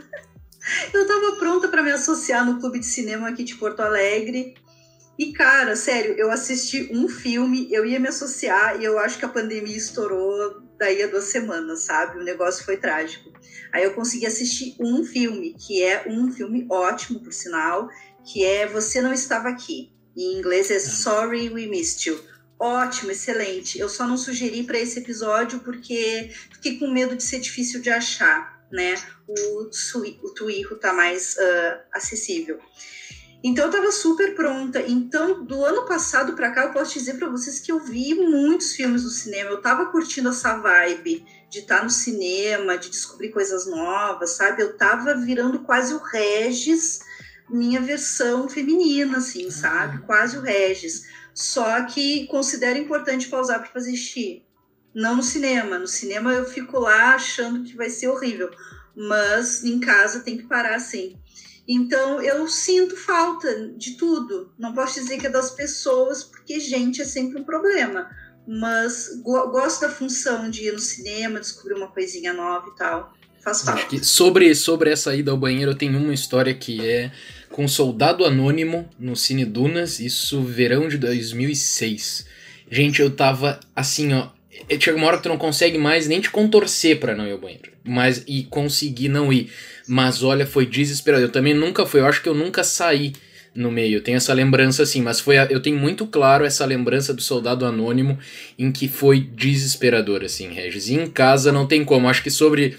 Speaker 2: Eu tava pronta pra me associar no clube de cinema aqui de Porto Alegre. E, cara, sério, eu assisti um filme, eu ia me associar e eu acho que a pandemia estourou daí a 2 semanas, sabe? O negócio foi trágico. Aí eu consegui assistir um filme, que é um filme ótimo, por sinal, que é Você Não Estava Aqui. Em inglês é Sorry We Missed You. Ótimo, excelente. Eu só não sugeri para esse episódio porque fiquei com medo de ser difícil de achar, né? O Tuirro tá mais acessível. Então eu tava super pronta. Então, do ano passado para cá, eu posso dizer para vocês que eu vi muitos filmes no cinema. Eu tava curtindo essa vibe de estar no cinema, de descobrir coisas novas, sabe? Eu tava virando quase o Regis, minha versão feminina, assim, sabe? Quase o Regis. Só que considero importante pausar para fazer xixi. Não no cinema. No cinema eu fico lá achando que vai ser horrível. Mas em casa tem que parar assim. Então eu sinto falta de tudo. Não posso dizer que é das pessoas, porque gente é sempre um problema. Mas gosto da função de ir no cinema, descobrir uma coisinha nova e tal. Faz falta.
Speaker 3: Acho que sobre essa ida ao banheiro, eu tenho uma história que é com um soldado anônimo no Cine Dunas, isso verão de 2006. Gente, eu tava assim, ó, chega uma hora que tu não consegue mais nem te contorcer pra não ir ao banheiro, e conseguir não ir. Mas olha, foi desesperador. Eu também nunca fui, eu acho que eu nunca saí no meio, eu tenho essa lembrança assim, mas eu tenho muito claro essa lembrança do soldado anônimo em que foi desesperador, assim, Regis. E em casa não tem como, acho que sobre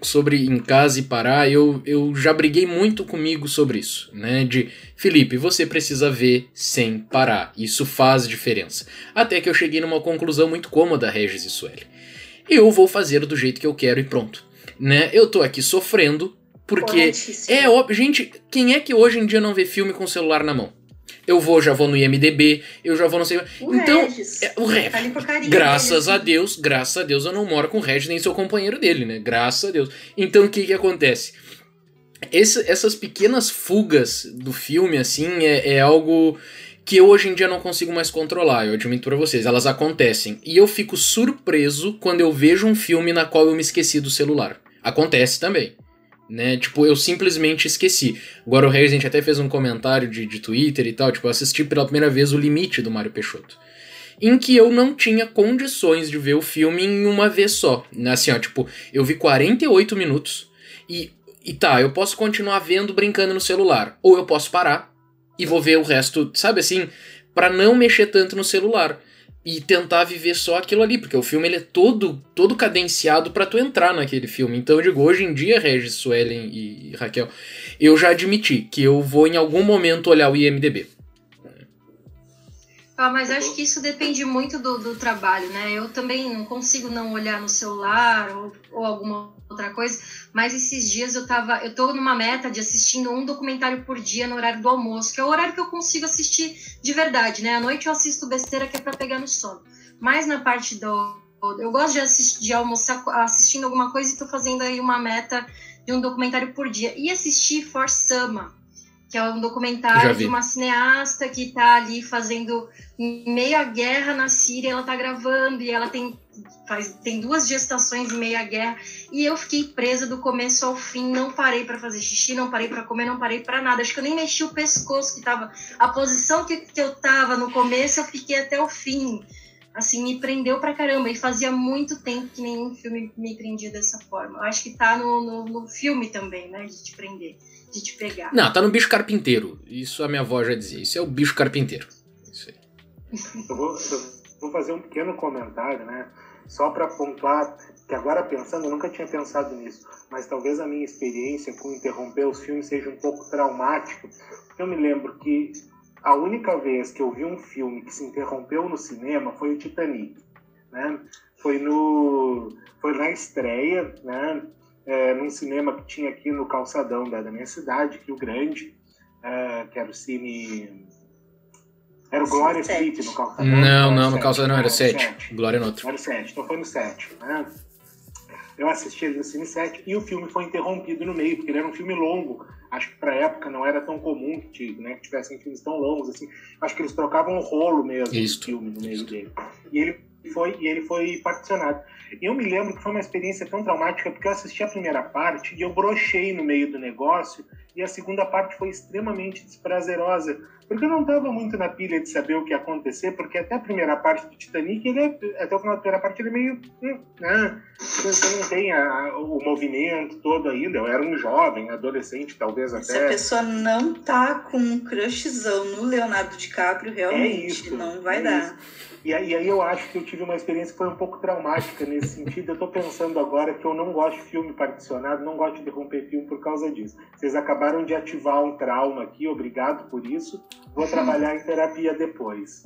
Speaker 3: em casa e parar, eu já briguei muito comigo sobre isso, né, de Felipe, você precisa ver sem parar, isso faz diferença. Até que eu cheguei numa conclusão muito cômoda, Regis e Sueli. Eu vou fazer do jeito que eu quero e pronto, né, eu tô aqui sofrendo, porque é óbvio, gente, quem é que hoje em dia não vê filme com o celular na mão? Eu já vou no IMDB, eu já vou não sei... Então,
Speaker 2: Regis.
Speaker 3: O Regis.
Speaker 2: Tá ali com a carinha
Speaker 3: Graças
Speaker 2: dele,
Speaker 3: a Deus, eu não moro com o Regis nem sou companheiro dele, né? Graças a Deus. Então, o que acontece? Essas pequenas fugas do filme, assim, é algo que eu hoje em dia não consigo mais controlar, eu admito pra vocês. Elas acontecem. E eu fico surpreso quando eu vejo um filme na qual eu me esqueci do celular. Acontece também. Né? Tipo, eu simplesmente esqueci. Agora o Regis, a gente até fez um comentário de Twitter e tal, tipo, eu assisti pela primeira vez O Limite, do Mário Peixoto, em que eu não tinha condições de ver o filme em uma vez só. Assim, ó, tipo, eu vi 48 minutos e tá, eu posso continuar vendo brincando no celular, ou eu posso parar e vou ver o resto, sabe assim, pra não mexer tanto no celular e tentar viver só aquilo ali, porque o filme ele é todo cadenciado pra tu entrar naquele filme. Então eu digo, hoje em dia, Regis, Suelen e Raquel, eu já admiti que eu vou em algum momento olhar o IMDB.
Speaker 1: Mas acho que isso depende muito do trabalho, né? Eu também não consigo não olhar no celular ou alguma outra coisa, mas esses dias eu tô numa meta de assistindo um documentário por dia no horário do almoço, que é o horário que eu consigo assistir de verdade, né? À noite eu assisto besteira que é pra pegar no sono. Mas na parte eu gosto de almoçar assistindo alguma coisa e tô fazendo aí uma meta de um documentário por dia. E assistir For Sama, que é um documentário de uma cineasta que tá ali fazendo em meio à guerra na Síria, ela tá gravando e ela tem 2 gestações em meio à guerra, e eu fiquei presa do começo ao fim, não parei pra fazer xixi, não parei pra comer, não parei pra nada, acho que eu nem mexi o pescoço, que tava a posição que eu tava no começo, eu fiquei até o fim, assim, me prendeu pra caramba, e fazia muito tempo que nenhum filme me prendia dessa forma. Eu acho que tá no filme também, né, de te prender, de te pegar.
Speaker 3: Não, tá no Bicho Carpinteiro, isso a minha avó já dizia, isso é o Bicho Carpinteiro. Isso aí.
Speaker 4: Eu vou fazer um pequeno comentário, né? Só para pontuar, que agora pensando, eu nunca tinha pensado nisso, mas talvez a minha experiência com interromper os filmes seja um pouco traumática. Eu me lembro que a única vez que eu vi um filme que se interrompeu no cinema foi o Titanic, né? Foi na estreia, né? Num cinema que tinha aqui no calçadão da minha cidade, Rio Grande, que era o Cine... Era o Glória City no calçadão?
Speaker 3: Não, no calçadão não, era 7. Glória no outro.
Speaker 4: Era o 7, então foi no 7, né? Eu assisti ele no Cine 7 e o filme foi interrompido no meio, porque ele era um filme longo. Acho que pra época não era tão comum que tivessem filmes tão longos assim. Acho que eles trocavam o rolo mesmo do filme no meio dele. E ele foi particionado. E eu me lembro que foi uma experiência tão traumática, porque eu assisti a primeira parte e eu brochei no meio do negócio, e a segunda parte foi extremamente desprazerosa, porque eu não estava muito na pilha de saber o que ia acontecer, porque até a primeira parte do Titanic, até o final da primeira parte, ele é meio... Você não tem o movimento todo ainda. Eu era um jovem, adolescente, talvez até...
Speaker 2: Se a pessoa não tá com um crushzão no Leonardo DiCaprio, realmente não vai dar.
Speaker 4: E aí eu acho que eu tive uma experiência que foi um pouco traumática nesse sentido. Eu tô pensando agora que eu não gosto de filme particionado, não gosto de interromper filme por causa disso. Vocês acabaram de ativar um trauma aqui, obrigado por isso. Vou trabalhar em terapia depois.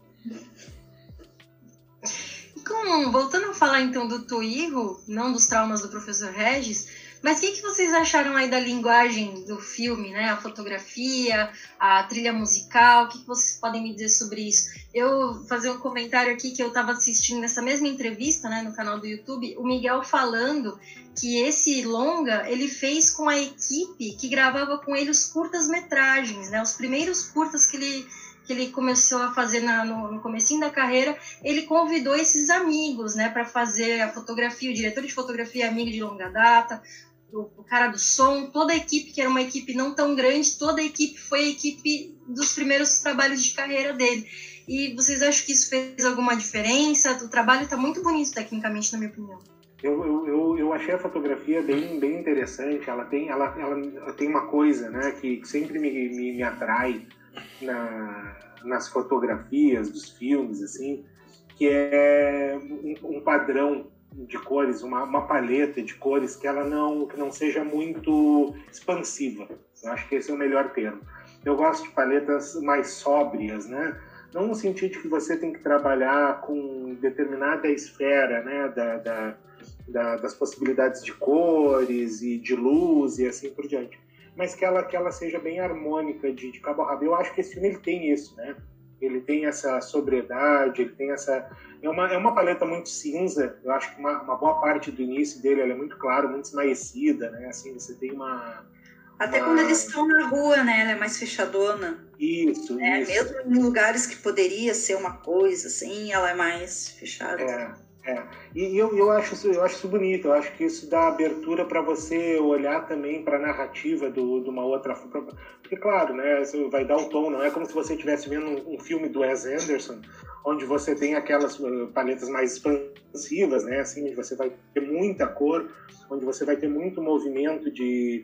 Speaker 1: Voltando a falar então do Toiho, não dos traumas do professor Regis, mas o que vocês acharam aí da linguagem do filme, né? A fotografia, a trilha musical, o que vocês podem me dizer sobre isso? Eu vou fazer um comentário aqui que eu estava assistindo nessa mesma entrevista, né, no canal do YouTube, o Miguel falando que esse longa ele fez com a equipe que gravava com ele os curtas-metragens, né? Os primeiros curtas que ele começou a fazer no comecinho da carreira, ele convidou esses amigos, né, para fazer a fotografia, o diretor de fotografia amigo de longa data, o cara do som, toda a equipe, que era uma equipe não tão grande, toda a equipe foi a equipe dos primeiros trabalhos de carreira dele. E vocês acham que isso fez alguma diferença? O trabalho está muito bonito tecnicamente, na minha opinião.
Speaker 4: Eu achei a fotografia bem interessante. Ela tem uma coisa, né, que sempre me atrai nas fotografias dos filmes, assim, que é um padrão de cores, uma paleta de cores que não seja muito expansiva. Eu acho que esse é o melhor termo. Eu gosto de paletas mais sóbrias, né? Não no sentido de que você tem que trabalhar com determinada esfera, né, das possibilidades de cores e de luz e assim por diante. mas que ela seja bem harmônica de cabo a rabo. Eu acho que esse filme ele tem isso, né? Ele tem essa sobriedade, ele tem essa... É uma paleta muito cinza. Eu acho que uma boa parte do início dele ela é muito clara, muito esmaecida, né? Assim, você tem
Speaker 2: Até quando eles estão na rua, né? Ela é mais fechadona.
Speaker 4: Isso,
Speaker 2: né?
Speaker 4: isso.
Speaker 2: Mesmo em lugares que poderia ser uma coisa, assim, ela é mais fechada.
Speaker 4: E eu acho isso bonito. Eu acho que isso dá abertura para você olhar também para a narrativa de uma outra forma. Porque, claro, né, isso vai dar o tom. Não é como se você estivesse vendo um filme do Wes Anderson, onde você tem aquelas paletas mais expansivas, né, assim, onde você vai ter muita cor, onde você vai ter muito movimento de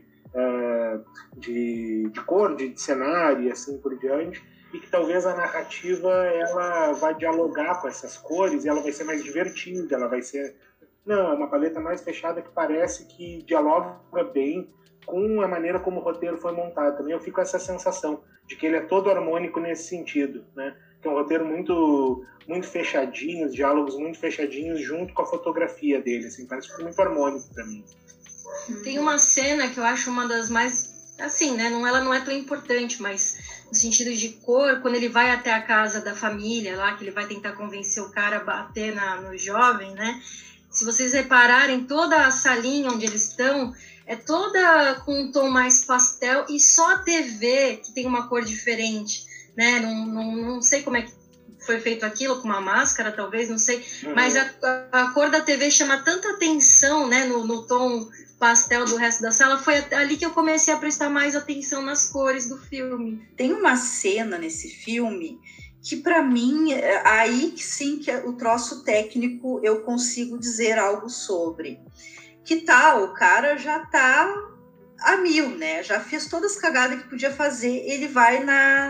Speaker 4: cor, de cenário e assim por diante. E que talvez a narrativa ela vai dialogar com essas cores e ela vai ser mais divertida, ela vai ser... Não, é uma paleta mais fechada que parece que dialoga bem com a maneira como o roteiro foi montado. Também eu fico com essa sensação de que ele é todo harmônico nesse sentido, né? Que é um roteiro muito, muito fechadinho, os diálogos muito fechadinhos junto com a fotografia dele, assim, parece que foi muito harmônico para mim.
Speaker 1: Tem uma cena que eu acho uma das mais... Assim, né? Ela não é tão importante, mas no sentido de cor, quando ele vai até a casa da família lá, que ele vai tentar convencer o cara a bater no jovem, né? Se vocês repararem, toda a salinha onde eles estão é toda com um tom mais pastel e só a TV que tem uma cor diferente, né? Não sei como é que foi feito aquilo, com uma máscara, talvez, não sei. Mas a cor da TV chama tanta atenção, né? No tom pastel do resto da sala, foi ali que eu comecei a prestar mais atenção nas cores do filme.
Speaker 2: Tem uma cena nesse filme que, para mim, aí sim que o troço técnico eu consigo dizer algo sobre. Que tal? O cara já tá a mil, né? Já fez todas as cagadas que podia fazer. Ele vai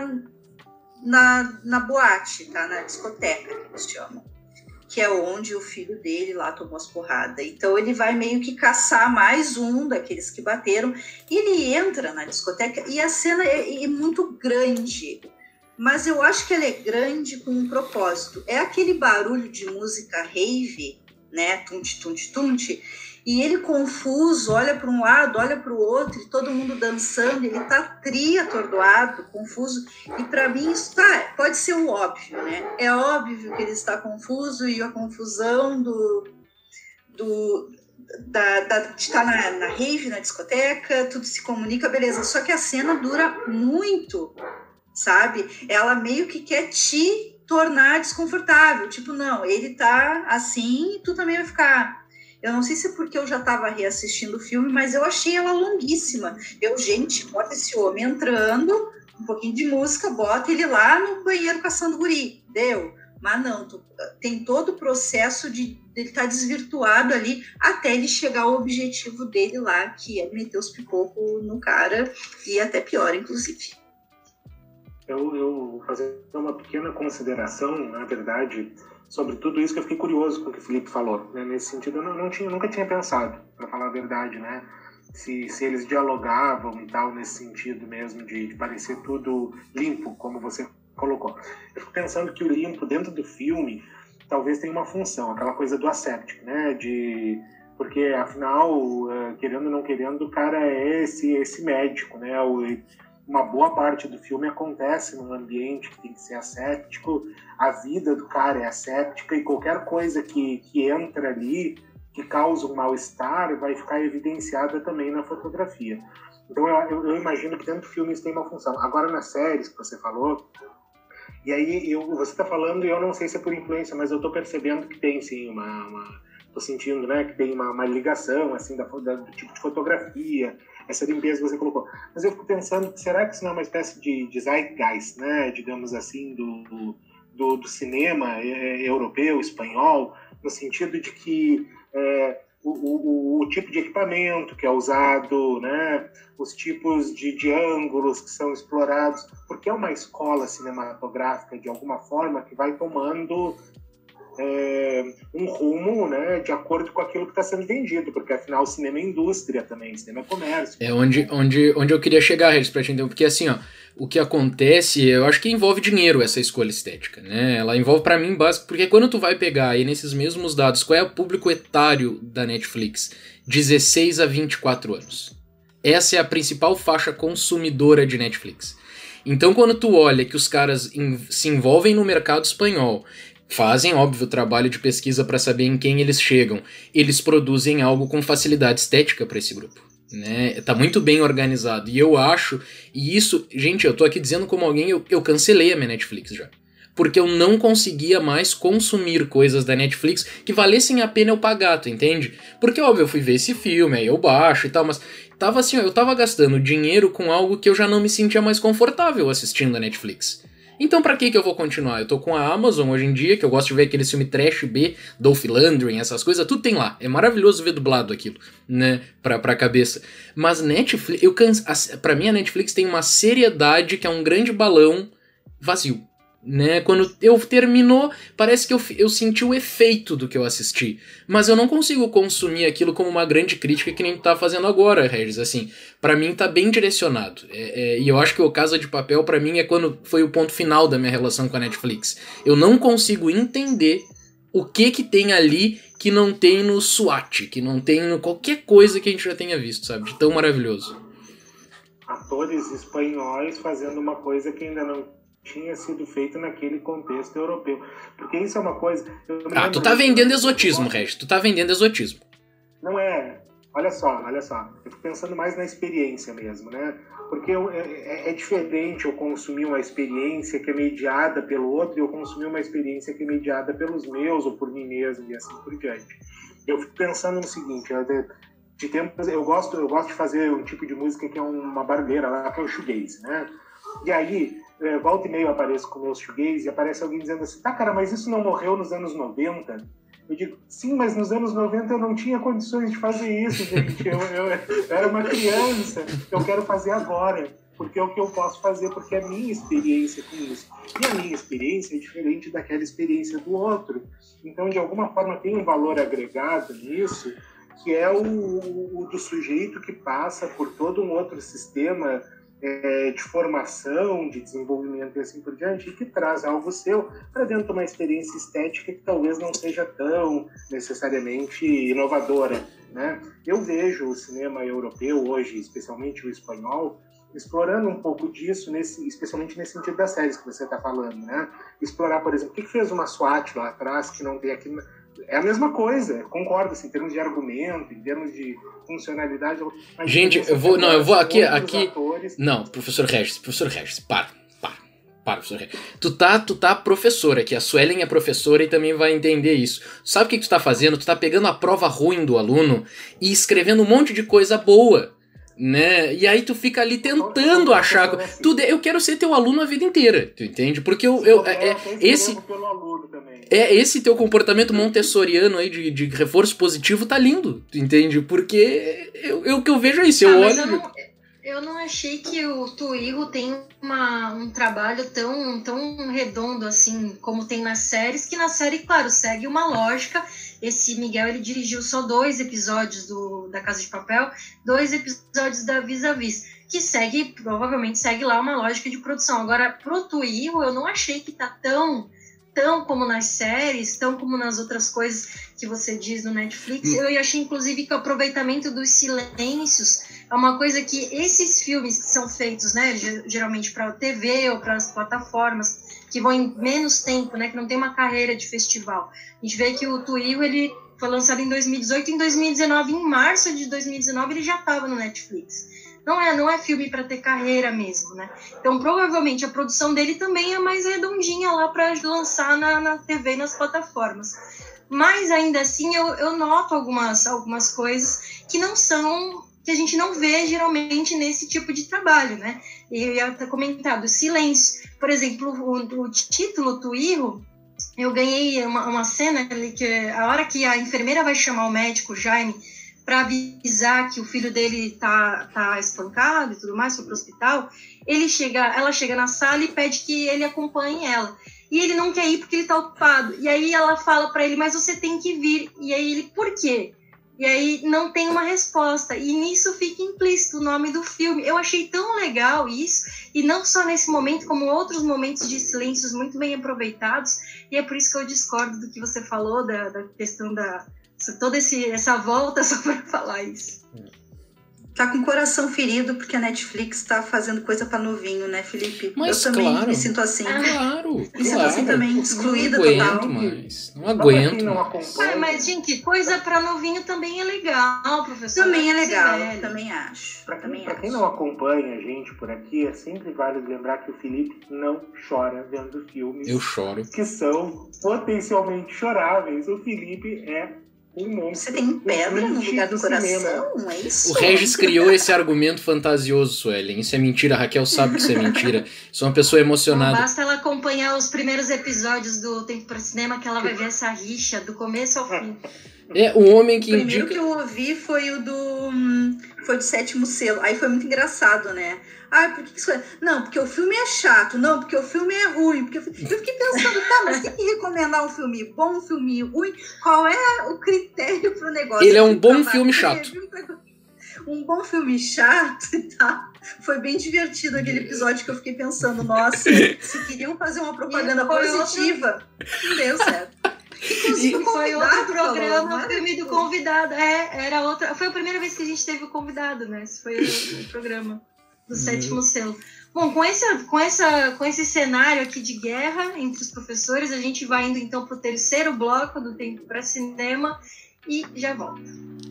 Speaker 2: na boate, tá? Na discoteca, que eles chamam. Que é onde o filho dele lá tomou as porradas. Então ele vai meio que caçar mais um daqueles que bateram. E ele entra na discoteca e a cena é muito grande. Mas eu acho que ela é grande com um propósito. É aquele barulho de música rave, né? Tunte, tunte, tunte. E ele confuso, olha para um lado, olha para o outro, e todo mundo dançando, ele tá atordoado, confuso. E para mim isso pode ser o óbvio, né? É óbvio que ele está confuso e a confusão de estar na rave, na discoteca, tudo se comunica, beleza. Só que a cena dura muito, sabe? Ela meio que quer te tornar desconfortável. Tipo, não, ele tá assim e tu também vai ficar... Eu não sei se é porque eu já estava reassistindo o filme, mas eu achei ela longuíssima. Gente, bota esse homem entrando, um pouquinho de música, bota ele lá no banheiro caçando guri. Deu? Mas não, tem todo o processo de ele estar desvirtuado ali até ele chegar ao objetivo dele lá, que é meter os pipocos no cara, e até pior, inclusive.
Speaker 4: Eu vou fazer uma pequena consideração, na verdade, sobre tudo isso, que eu fiquei curioso com o que o Felipe falou, né? Nesse sentido, eu nunca tinha pensado, para falar a verdade, né? Se eles dialogavam e tal, nesse sentido mesmo, de parecer tudo limpo, como você colocou. Eu fico pensando que o limpo dentro do filme talvez tenha uma função, aquela coisa do asséptico, né? Porque, afinal, querendo ou não querendo, o cara é esse médico, né? Uma boa parte do filme acontece num ambiente que tem que ser asséptico, a vida do cara é asséptica e qualquer coisa que entra ali, que causa um mal-estar, vai ficar evidenciada também na fotografia. Então eu imagino que dentro do filme isso tem uma função. Agora nas séries que você falou, e aí você está falando e eu não sei se é por influência, mas eu estou percebendo que tem sim estou sentindo, né, que tem uma ligação assim, do tipo de fotografia, essa limpeza que você colocou. Mas eu fico pensando, será que isso não é uma espécie de zeitgeist, né, digamos assim, do cinema europeu, espanhol, no sentido de que o tipo de equipamento que é usado, né, os tipos de ângulos que são explorados, porque é uma escola cinematográfica, de alguma forma, que vai tomando um rumo, né, de acordo com aquilo que está sendo vendido, porque afinal o cinema é indústria também, o cinema é comércio.
Speaker 3: É onde eu queria chegar, Regis, pra te entender, porque assim, ó, o que acontece, eu acho que envolve dinheiro essa escolha estética, né, ela envolve pra mim básico, porque quando tu vai pegar aí nesses mesmos dados, qual é o público etário da Netflix? 16 a 24 anos. Essa é a principal faixa consumidora de Netflix. Então, quando tu olha que os caras se envolvem no mercado espanhol, fazem, óbvio, o trabalho de pesquisa para saber em quem eles chegam, eles produzem algo com facilidade estética para esse grupo, né? Tá muito bem organizado. E eu acho, e isso, gente, eu tô aqui dizendo como alguém, eu cancelei a minha Netflix já. Porque eu não conseguia mais consumir coisas da Netflix que valessem a pena eu pagar, tu entende? Porque, óbvio, eu fui ver esse filme, aí eu baixo e tal, mas tava assim, ó, eu tava gastando dinheiro com algo que eu já não me sentia mais confortável assistindo a Netflix. Então pra que eu vou continuar? Eu tô com a Amazon hoje em dia, que eu gosto de ver aquele filme Trash B, Dolph Lundgren, essas coisas, tudo tem lá. É maravilhoso ver dublado aquilo, né, pra cabeça. Mas Netflix, pra mim a Netflix tem uma seriedade que é um grande balão vazio. Né? Quando eu terminou, parece que eu senti o efeito do que eu assisti, mas eu não consigo consumir aquilo como uma grande crítica que nem tu tá fazendo agora, Regis. Assim, pra mim tá bem direcionado, e eu acho que o Casa de Papel pra mim é quando foi o ponto final da minha relação com a Netflix. Eu não consigo entender o que tem ali que não tem no SWAT, que não tem no qualquer coisa que a gente já tenha visto, sabe? De tão maravilhoso.
Speaker 4: Atores espanhóis fazendo uma coisa que ainda não tinha sido feito naquele contexto europeu. Porque isso é uma coisa...
Speaker 3: tu tá vendendo exotismo, Regis. Tu tá vendendo exotismo.
Speaker 4: Não é. Olha só. Eu tô pensando mais na experiência mesmo, né? Porque é diferente eu consumir uma experiência que é mediada pelo outro e eu consumir uma experiência que é mediada pelos meus ou por mim mesmo e assim por diante. Eu fico pensando no seguinte, de tempos, eu gosto de fazer um tipo de música que é uma barulheira lá, que é o shoegaze, né? E aí, volta e meia eu apareço com meus shoegaze e aparece alguém dizendo assim, tá, cara, mas isso não morreu nos anos 90? Eu digo, sim, mas nos anos 90 eu não tinha condições de fazer isso, gente. Eu era uma criança, eu quero fazer agora, porque é o que eu posso fazer, porque é a minha experiência com isso. E a minha experiência é diferente daquela experiência do outro. Então, de alguma forma, tem um valor agregado nisso, que é o do sujeito que passa por todo um outro sistema de formação, de desenvolvimento e assim por diante, e que traz algo seu para dentro de uma experiência estética que talvez não seja tão necessariamente inovadora, né? Eu vejo o cinema europeu hoje, especialmente o espanhol, explorando um pouco disso, especialmente nesse sentido das séries que você está falando, né? Explorar, por exemplo, o que fez uma SWAT lá atrás que não tem aqui... É a mesma coisa, concordo, assim, em termos de argumento, em termos de funcionalidade.
Speaker 3: Gente, eu vou aqui. Não, professor Regis, para, professor Regis. Tu tá professora aqui, a Suelen é professora e também vai entender isso. Sabe o que tu tá fazendo? Tu tá pegando a prova ruim do aluno e escrevendo um monte de coisa boa, né? E aí tu fica ali tentando achar... Eu quero ser teu aluno a vida inteira, tu entende? Porque esse teu comportamento montessoriano aí de reforço positivo tá lindo, tu entende? Porque o que eu vejo é isso, eu olho...
Speaker 1: Eu não achei que o Tuirro tem um trabalho tão redondo assim como tem nas séries, que na série, claro, segue uma lógica. Esse Miguel, ele dirigiu só 2 episódios da Casa de Papel, 2 episódios da Vis-a-Vis, que provavelmente segue lá uma lógica de produção. Agora, pro Tuirro, eu não achei que tá tão como nas séries, tão como nas outras coisas que você diz no Netflix. Eu achei, inclusive, que o aproveitamento dos silêncios é uma coisa que esses filmes que são feitos, né, geralmente para a TV ou para as plataformas, que vão em menos tempo, né, que não tem uma carreira de festival. A gente vê que o Tuirro, ele foi lançado em 2018, em 2019, em março de 2019, ele já estava no Netflix. Não é filme para ter carreira mesmo, né? Então, provavelmente, a produção dele também é mais redondinha lá para lançar na TV e nas plataformas. Mas, ainda assim, eu noto algumas coisas que não são... que a gente não vê, geralmente, nesse tipo de trabalho, né? E eu ia ter comentado, silêncio. Por exemplo, o título Tuirro, eu ganhei uma cena que a hora que a enfermeira vai chamar o médico, Jaime, para avisar que o filho dele tá espancado e tudo mais, foi pro hospital, ela chega na sala e pede que ele acompanhe ela. E ele não quer ir porque ele tá ocupado. E aí ela fala para ele, mas você tem que vir. E aí ele, por quê? E aí não tem uma resposta. E nisso fica implícito o nome do filme. Eu achei tão legal isso. E não só nesse momento, como outros momentos de silêncios muito bem aproveitados. E é por isso que eu discordo do que você falou, da questão toda essa volta só para falar isso.
Speaker 2: Tá com o coração ferido porque a Netflix tá fazendo coisa pra novinho, né, Felipe?
Speaker 3: Mas
Speaker 2: eu também
Speaker 3: claro,
Speaker 2: me sinto assim.
Speaker 3: Claro,
Speaker 2: Me sinto assim também, excluída
Speaker 3: não aguento
Speaker 2: total.
Speaker 3: Mais. Não aguento
Speaker 4: não
Speaker 3: mais.
Speaker 1: Mas, gente, coisa pra novinho também é legal, professor.
Speaker 2: Também é legal,
Speaker 1: velho.
Speaker 2: também acho.
Speaker 4: Pra quem não acompanha a gente por aqui, é sempre válido lembrar que o Felipe não chora vendo filmes
Speaker 3: Eu choro.
Speaker 4: que são potencialmente choráveis. O Felipe é um monstro.
Speaker 2: Você tem pedra no lugar do coração, é isso?
Speaker 3: O Regis criou esse argumento fantasioso, Suelen. Isso é mentira, a Raquel sabe que isso é mentira. Sou uma pessoa emocionada.
Speaker 1: Não basta ela acompanhar os primeiros episódios do Tempo para Cinema que ela vai ver essa rixa do começo ao fim.
Speaker 3: É o homem que
Speaker 2: O primeiro
Speaker 3: indica...
Speaker 2: que eu ouvi foi o do Sétimo Selo. Aí foi muito engraçado, né? Ah, por que isso é? Não, porque o filme é chato. Não, porque o filme é ruim. Porque eu fiquei pensando, tá, mas tem que recomendar um filme bom, um filme ruim? Qual é o critério pro negócio?
Speaker 3: Ele é um bom filme chato.
Speaker 2: Um bom filme chato e tal. Foi bem divertido aquele episódio que eu fiquei pensando, nossa, se queriam fazer uma propaganda positiva, não deu certo.
Speaker 1: E foi outro programa,
Speaker 2: falou,
Speaker 1: o filme do convidado. Era outra. Foi a primeira vez que a gente teve o convidado, né? Esse foi o programa do Sétimo Selo. Bom, com esse cenário aqui de guerra entre os professores, a gente vai indo então para o terceiro bloco do Tempo para Cinema e já volta.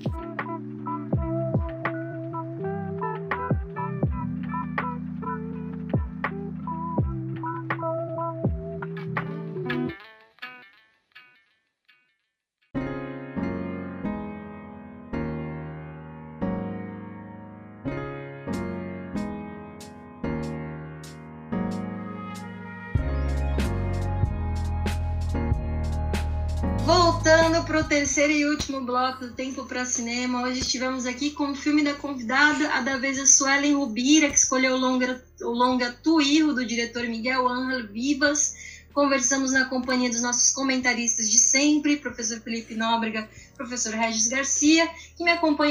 Speaker 1: Voltando para o terceiro e último bloco do Tempo para Cinema, hoje estivemos aqui com o filme da convidada, a da vez a Suelen Rubira, que escolheu o longa Tuirro, do diretor Miguel Ángel Vivas. Conversamos na companhia dos nossos comentaristas de sempre, professor Felipe Nóbrega, professor Regis Garcia, que me acompanham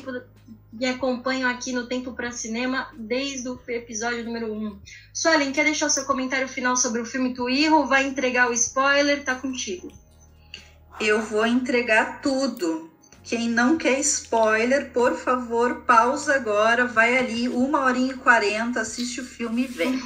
Speaker 1: aqui no Tempo para Cinema desde o episódio número 1. Suelen, quer deixar o seu comentário final sobre o filme Tuirro? Vai entregar o spoiler? Tá contigo.
Speaker 2: Eu vou entregar tudo. Quem não quer spoiler, por favor, pausa agora, vai ali 1h40, assiste o filme e vem.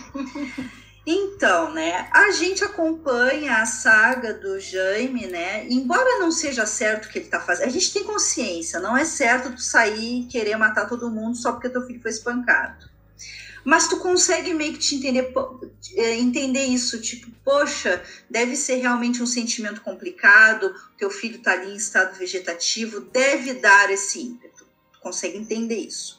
Speaker 2: Então, né, a gente acompanha a saga do Jaime, né, embora não seja certo o que ele tá fazendo, a gente tem consciência, não é certo tu sair e querer matar todo mundo só porque teu filho foi espancado. Mas tu consegue meio que te entender isso, tipo, poxa, deve ser realmente um sentimento complicado, teu filho tá ali em estado vegetativo, deve dar esse ímpeto, tu consegue entender isso.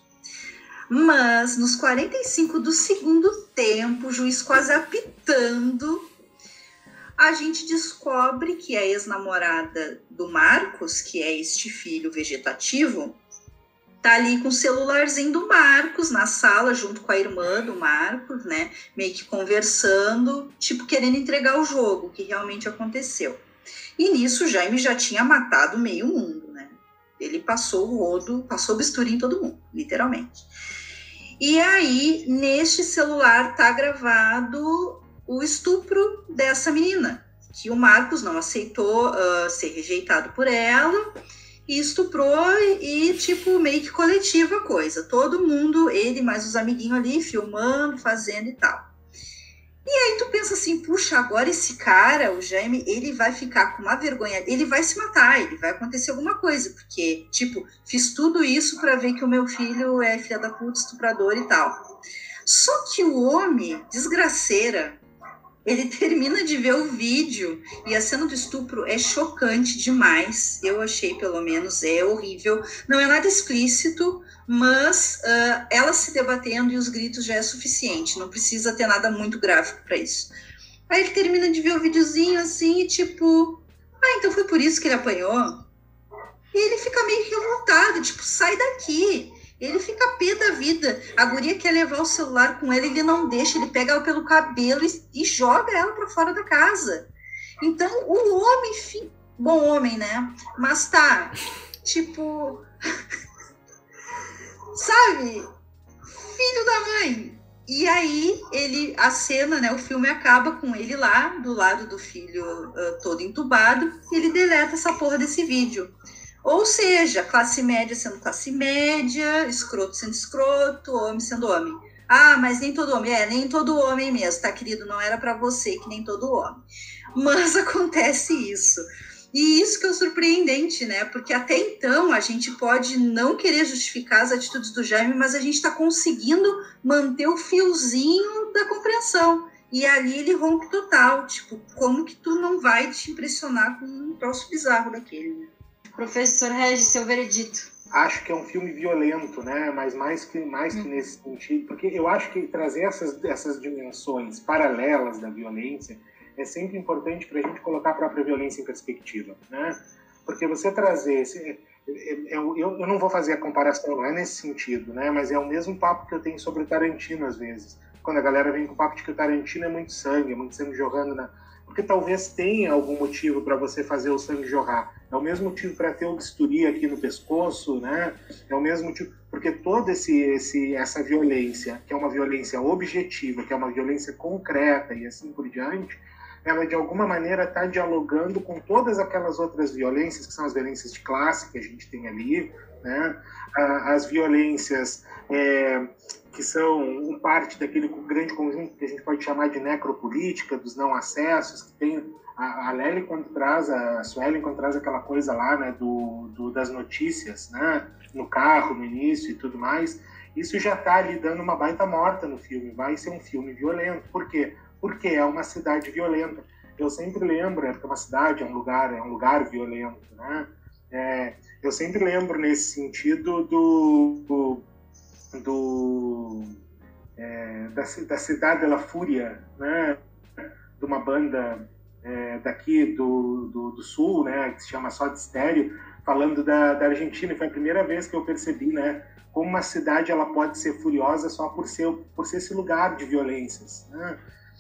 Speaker 2: Mas nos 45 do segundo tempo, o juiz quase apitando, a gente descobre que a ex-namorada do Marcos, que é este filho vegetativo, tá ali com o celularzinho do Marcos na sala, junto com a irmã do Marcos, né? Meio que conversando, tipo, querendo entregar o jogo, que realmente aconteceu. E nisso o Jaime já tinha matado meio mundo, né? Ele passou o rodo, passou o bisturi em todo mundo, literalmente. E aí, neste celular tá gravado o estupro dessa menina, que o Marcos não aceitou ser rejeitado por ela, e estuprou e, tipo, meio que coletiva a coisa. Todo mundo, ele mais os amiguinhos ali, filmando, fazendo e tal. E aí tu pensa assim, puxa, agora esse cara, o Jaime, ele vai ficar com uma vergonha, ele vai se matar, ele vai acontecer alguma coisa, porque, tipo, fiz tudo isso pra ver que o meu filho é filha da puta, estuprador e tal. Só que o homem, desgraceira, ele termina de ver o vídeo e a cena do estupro é chocante demais. Eu achei, pelo menos, é horrível. Não é nada explícito, mas ela se debatendo e os gritos já é suficiente. Não precisa ter nada muito gráfico para isso. Aí ele termina de ver o videozinho assim e tipo... então foi por isso que ele apanhou? E ele fica meio revoltado, tipo, sai daqui. Ele fica pé da vida. A guria quer levar o celular com ele não deixa. Ele pega ela pelo cabelo e joga ela para fora da casa. Então, o homem... Bom homem, né? Mas tá, tipo... sabe? Filho da mãe. E aí, a cena, né? O filme acaba com ele lá, do lado do filho todo entubado. E ele deleta essa porra desse vídeo. Ou seja, classe média sendo classe média, escroto sendo escroto, homem sendo homem. Ah, mas nem todo homem. Nem todo homem mesmo, tá, querido? Não era para você que nem todo homem. Mas acontece isso. E isso que é o surpreendente, né? Porque até então a gente pode não querer justificar as atitudes do Jaime, mas a gente está conseguindo manter o fiozinho da compreensão. E ali ele rompe total. Tipo, como que tu não vai te impressionar com um troço bizarro daquele, né?
Speaker 1: Professor Regis, seu veredito.
Speaker 4: Acho que é um filme violento, né? Mas mais que nesse sentido, porque eu acho que trazer essas dimensões paralelas da violência é sempre importante para a gente colocar a própria violência em perspectiva, né? Porque você trazer... Eu não vou fazer a comparação, não é nesse sentido, né? Mas é o mesmo papo que eu tenho sobre o Tarantino, às vezes. Quando a galera vem com o papo de que o Tarantino é muito sangue jorrando na... Porque talvez tenha algum motivo para você fazer o sangue jorrar. É o mesmo motivo para ter o bisturi aqui no pescoço, né? É o mesmo motivo... Porque toda essa violência, que é uma violência objetiva, que é uma violência concreta e assim por diante, ela de alguma maneira está dialogando com todas aquelas outras violências, que são as violências de classe que a gente tem ali, né? As violências que são parte daquele grande conjunto que a gente pode chamar de necropolítica, dos não acessos, que tem a Suelen quando traz aquela coisa lá, né, das notícias, né, no carro, no início e tudo mais. Isso já está ali dando uma baita morta no filme, vai ser um filme violento. Por quê? Porque é uma cidade violenta. Eu sempre lembro, porque uma cidade é um lugar violento, né? Eu sempre lembro nesse sentido da Cidade da Fúria, né? De uma banda daqui do Sul, né? Que se chama Soda Stereo, falando da Argentina. E foi a primeira vez que eu percebi, né? Como uma cidade ela pode ser furiosa só por ser esse lugar de violências, né?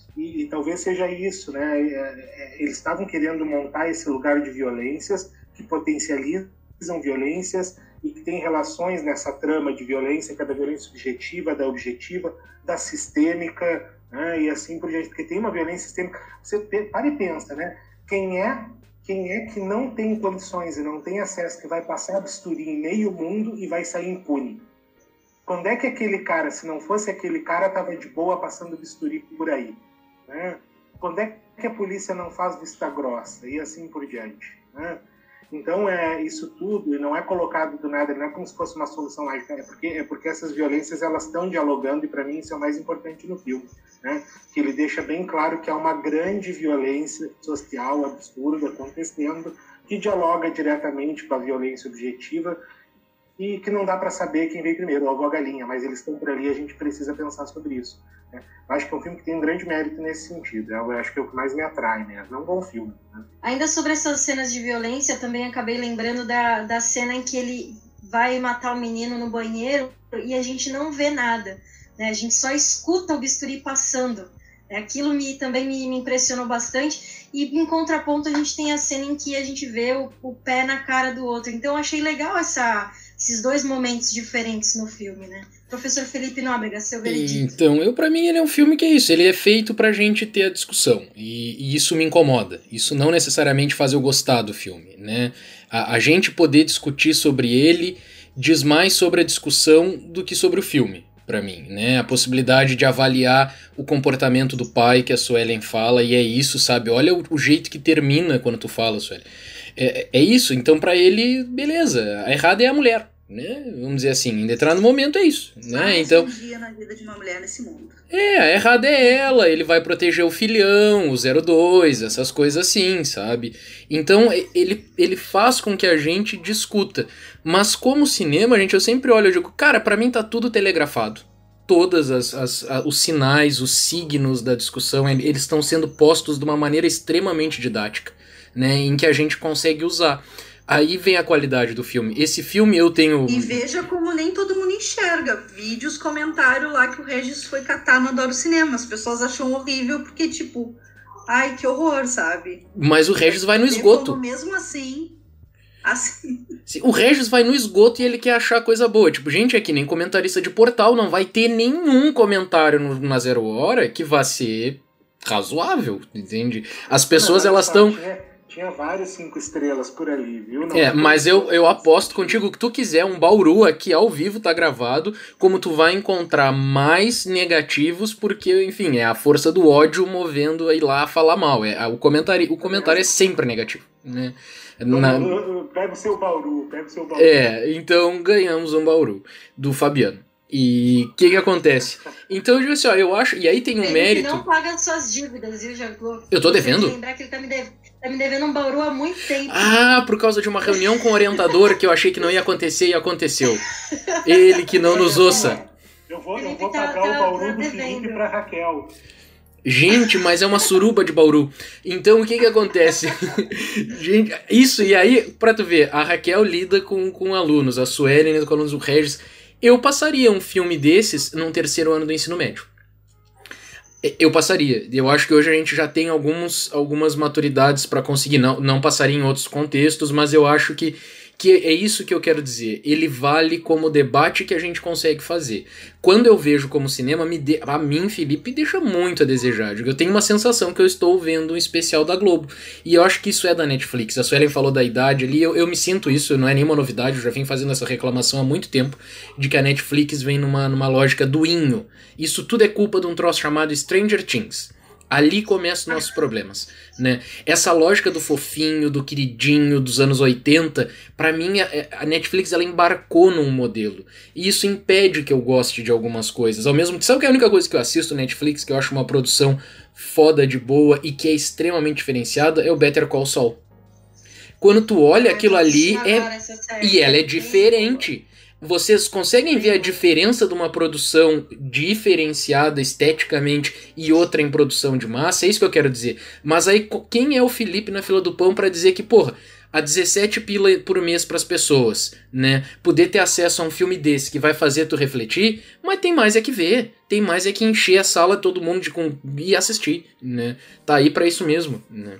Speaker 4: E talvez seja isso, né? Eles estavam querendo montar esse lugar de violências que potencializam violências e que tem relações nessa trama de violência, que é da violência subjetiva, da objetiva, da sistêmica, né? E assim por diante, porque tem uma violência sistêmica. Você para e pensa, né? Quem é que não tem condições e não tem acesso, que vai passar bisturi em meio mundo e vai sair impune? Quando é que aquele cara, se não fosse aquele cara, estava de boa passando bisturi por aí? Né? Quando é que a polícia não faz vista grossa? E assim por diante, né? Então, isso tudo, e não é colocado do nada, não é como se fosse uma solução mágica, é porque essas violências elas estão dialogando, e para mim isso é o mais importante no filme, né? Que ele deixa bem claro que há uma grande violência social absurda acontecendo, que dialoga diretamente com a violência objetiva, e que não dá para saber quem veio primeiro, logo a galinha, mas eles estão por ali e a gente precisa pensar sobre isso, né? Eu acho que é um filme que tem um grande mérito nesse sentido, eu acho que é o que mais me atrai, né? É um bom filme, né?
Speaker 1: Ainda sobre essas cenas de violência, também acabei lembrando da cena em que ele vai matar o menino no banheiro e a gente não vê nada, né? A gente só escuta o bisturi passando. Aquilo também me impressionou bastante. E em contraponto a gente tem a cena em que a gente vê o pé na cara do outro. Então eu achei legal esses dois momentos diferentes no filme, né? Professor Felipe Nóbrega, seu veredito.
Speaker 3: Então, pra mim ele é um filme que é isso, ele é feito pra gente ter a discussão, e isso me incomoda, isso não necessariamente faz eu gostar do filme, né? A gente poder discutir sobre ele diz mais sobre a discussão do que sobre o filme, pra mim, né? A possibilidade de avaliar o comportamento do pai que a Suelen fala, e é isso, sabe? Olha o jeito que termina quando tu fala, Suelen. É isso, então pra ele, beleza, a errada é a mulher, né? Vamos dizer assim, em determinado momento é isso, né? Então,
Speaker 2: um dia na vida de uma mulher nesse mundo.
Speaker 3: A errada é ela, ele vai proteger o filhão, o 02, essas coisas assim, sabe? Então ele faz com que a gente discuta, mas como cinema, gente, eu sempre olho e digo, cara, pra mim tá tudo telegrafado. Todos os sinais, os signos da discussão, eles estão sendo postos de uma maneira extremamente didática, né, em que a gente consegue usar. Aí vem a qualidade do filme. Esse filme eu tenho...
Speaker 2: E veja como nem todo mundo enxerga. Vídeos, comentário lá que o Regis foi catar no Adoro Cinema. As pessoas acham horrível porque, tipo, ai, que horror, sabe?
Speaker 3: Mas o Regis vai no esgoto.
Speaker 2: Mesmo assim...
Speaker 3: O Regis vai no esgoto e ele quer achar coisa boa. Tipo, gente, é que nem comentarista de portal. Não vai ter nenhum comentário na 0 Hora que vá ser razoável, entende? As pessoas, elas estão...
Speaker 4: Tinha vários 5 estrelas por ali, viu?
Speaker 3: Mas eu aposto contigo que tu quiser um Bauru aqui ao vivo, tá gravado, como tu vai encontrar mais negativos, porque, enfim, é a força do ódio movendo aí lá a falar mal. O comentário é sempre negativo, né?
Speaker 4: Pega o seu Bauru.
Speaker 3: Então ganhamos um Bauru do Fabiano. E o que acontece? Então eu digo assim, eu acho... E aí tem um mérito...
Speaker 1: Ele não paga suas dívidas, viu, Jean-Claude?
Speaker 3: Eu tô devendo?
Speaker 1: Lembrar que ele tá me devendo um Bauru há muito tempo.
Speaker 3: Por causa de uma reunião com o orientador que eu achei que não ia acontecer e aconteceu. Ele que não nos ouça.
Speaker 4: Eu vou pagar o Bauru do Felipe pra Raquel.
Speaker 3: Gente, mas é uma suruba de Bauru. Então o que acontece? Gente, isso, e aí, pra tu ver, a Raquel lida com alunos, a Suelen lida com alunos, o Regis. Eu passaria um filme desses num terceiro ano do ensino médio. Eu passaria. Eu acho que hoje a gente já tem algumas maturidades para conseguir. Não passaria em outros contextos, mas eu acho que é isso que eu quero dizer. Ele vale como debate que a gente consegue fazer. Quando eu vejo como cinema, a mim, Felipe, deixa muito a desejar. Eu tenho uma sensação que eu estou vendo um especial da Globo. E eu acho que isso é da Netflix. A Suelen falou da idade ali, eu me sinto isso, não é nenhuma novidade, eu já venho fazendo essa reclamação há muito tempo, de que a Netflix vem numa lógica do inho. Isso tudo é culpa de um troço chamado Stranger Things. Ali começam os nossos problemas, né? Essa lógica do fofinho, do queridinho dos anos 80, pra mim a Netflix ela embarcou num modelo. E isso impede que eu goste de algumas coisas. Ao mesmo tempo, sabe que a única coisa que eu assisto Netflix, que eu acho uma produção foda de boa e que é extremamente diferenciada, é o Better Call Saul. Quando tu olha aquilo ali, e ela é diferente. Vocês conseguem ver a diferença de uma produção diferenciada esteticamente e outra em produção de massa? É isso que eu quero dizer. Mas aí, quem é o Felipe na fila do pão pra dizer que, porra, a 17 pila por mês pras pessoas, né? Poder ter acesso a um filme desse que vai fazer tu refletir, mas tem mais é que ver. Tem mais é que encher a sala todo mundo e assistir, né? Tá aí pra isso mesmo, né?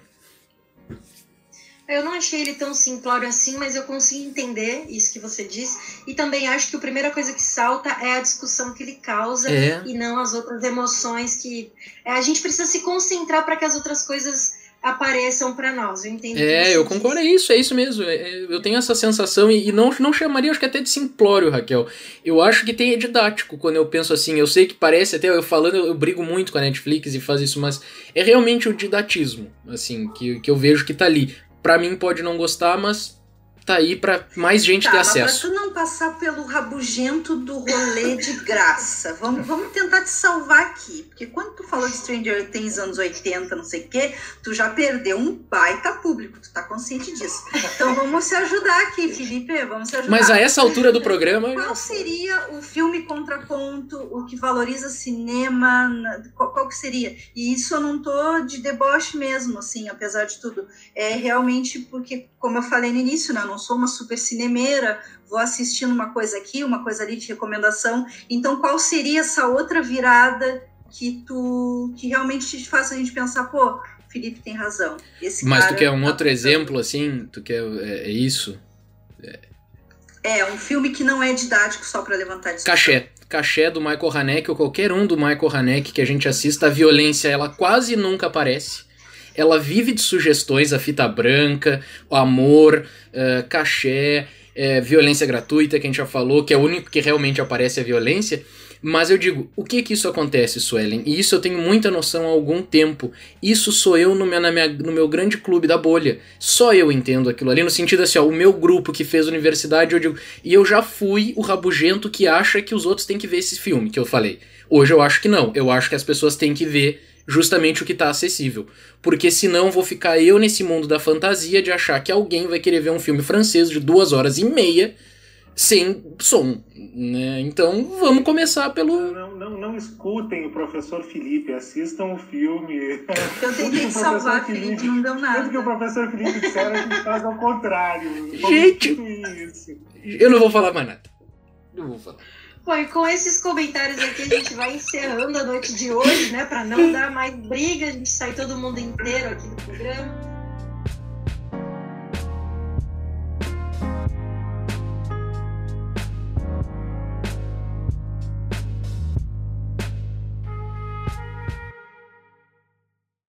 Speaker 1: Eu não achei ele tão simplório assim, mas eu consigo entender isso que você disse. E também acho que a primeira coisa que salta é a discussão que ele causa e não as outras emoções que... a gente precisa se concentrar para que as outras coisas apareçam para nós, eu entendo.
Speaker 3: Eu concordo, é isso mesmo. Eu tenho essa sensação e não chamaria, acho que até de simplório, Raquel. Eu acho que é didático quando eu penso assim. Eu sei que parece, até eu falando, eu brigo muito com a Netflix e faz isso, mas é realmente o didatismo, assim, que eu vejo que tá ali. Pra mim pode não gostar, mas tá aí pra mais gente ter acesso.
Speaker 2: Mas pra tu não passar pelo rabugento do rolê de graça, vamos tentar te salvar aqui. Porque quando tu falou de Stranger Things anos 80, não sei o quê, tu já perdeu um baita público, tu tá consciente disso. Então vamos se ajudar aqui, Felipe, vamos se ajudar.
Speaker 3: Mas a essa altura do programa...
Speaker 2: Qual seria o filme contraponto, o que valoriza cinema, qual que seria? E isso eu não tô de deboche mesmo, assim, apesar de tudo. É realmente porque, como eu falei no início, né, não sou uma super cinemeira, vou assistindo uma coisa aqui, uma coisa ali de recomendação. Então, qual seria essa outra virada que realmente te faça a gente pensar, pô, Felipe tem razão.
Speaker 3: Mas tu quer um outro exemplo, assim? Tu quer isso?
Speaker 2: Um filme que não é didático só para levantar discussão.
Speaker 3: Cachê do Michael Haneke, ou qualquer um do Michael Haneke que a gente assista, a violência, ela quase nunca aparece. Ela vive de sugestões, a fita branca, o amor, cachê, violência gratuita, que a gente já falou, que é o único que realmente aparece a violência. Mas eu digo, o que isso acontece, Suelen? E isso eu tenho muita noção há algum tempo. Isso sou eu no meu grande clube da bolha. Só eu entendo aquilo ali, no sentido assim, o meu grupo que fez universidade, eu digo... E eu já fui o rabugento que acha que os outros têm que ver esse filme, que eu falei. Hoje eu acho que não. Eu acho que as pessoas têm que ver justamente o que está acessível. Porque senão vou ficar eu nesse mundo da fantasia de achar que alguém vai querer ver um filme francês de 2h30 sem som, né? Então vamos começar pelo...
Speaker 4: Não escutem o professor Felipe, assistam o filme.
Speaker 2: Eu tentei salvar Felipe, não deu nada.
Speaker 4: Tudo que o professor Felipe disser, a gente faz ao contrário.
Speaker 3: Gente, eu não vou falar mais nada. Não vou falar.
Speaker 1: Bom, e com esses comentários aqui a gente vai encerrando a noite de hoje, né? Pra não dar mais briga, a gente sai todo mundo inteiro aqui no programa.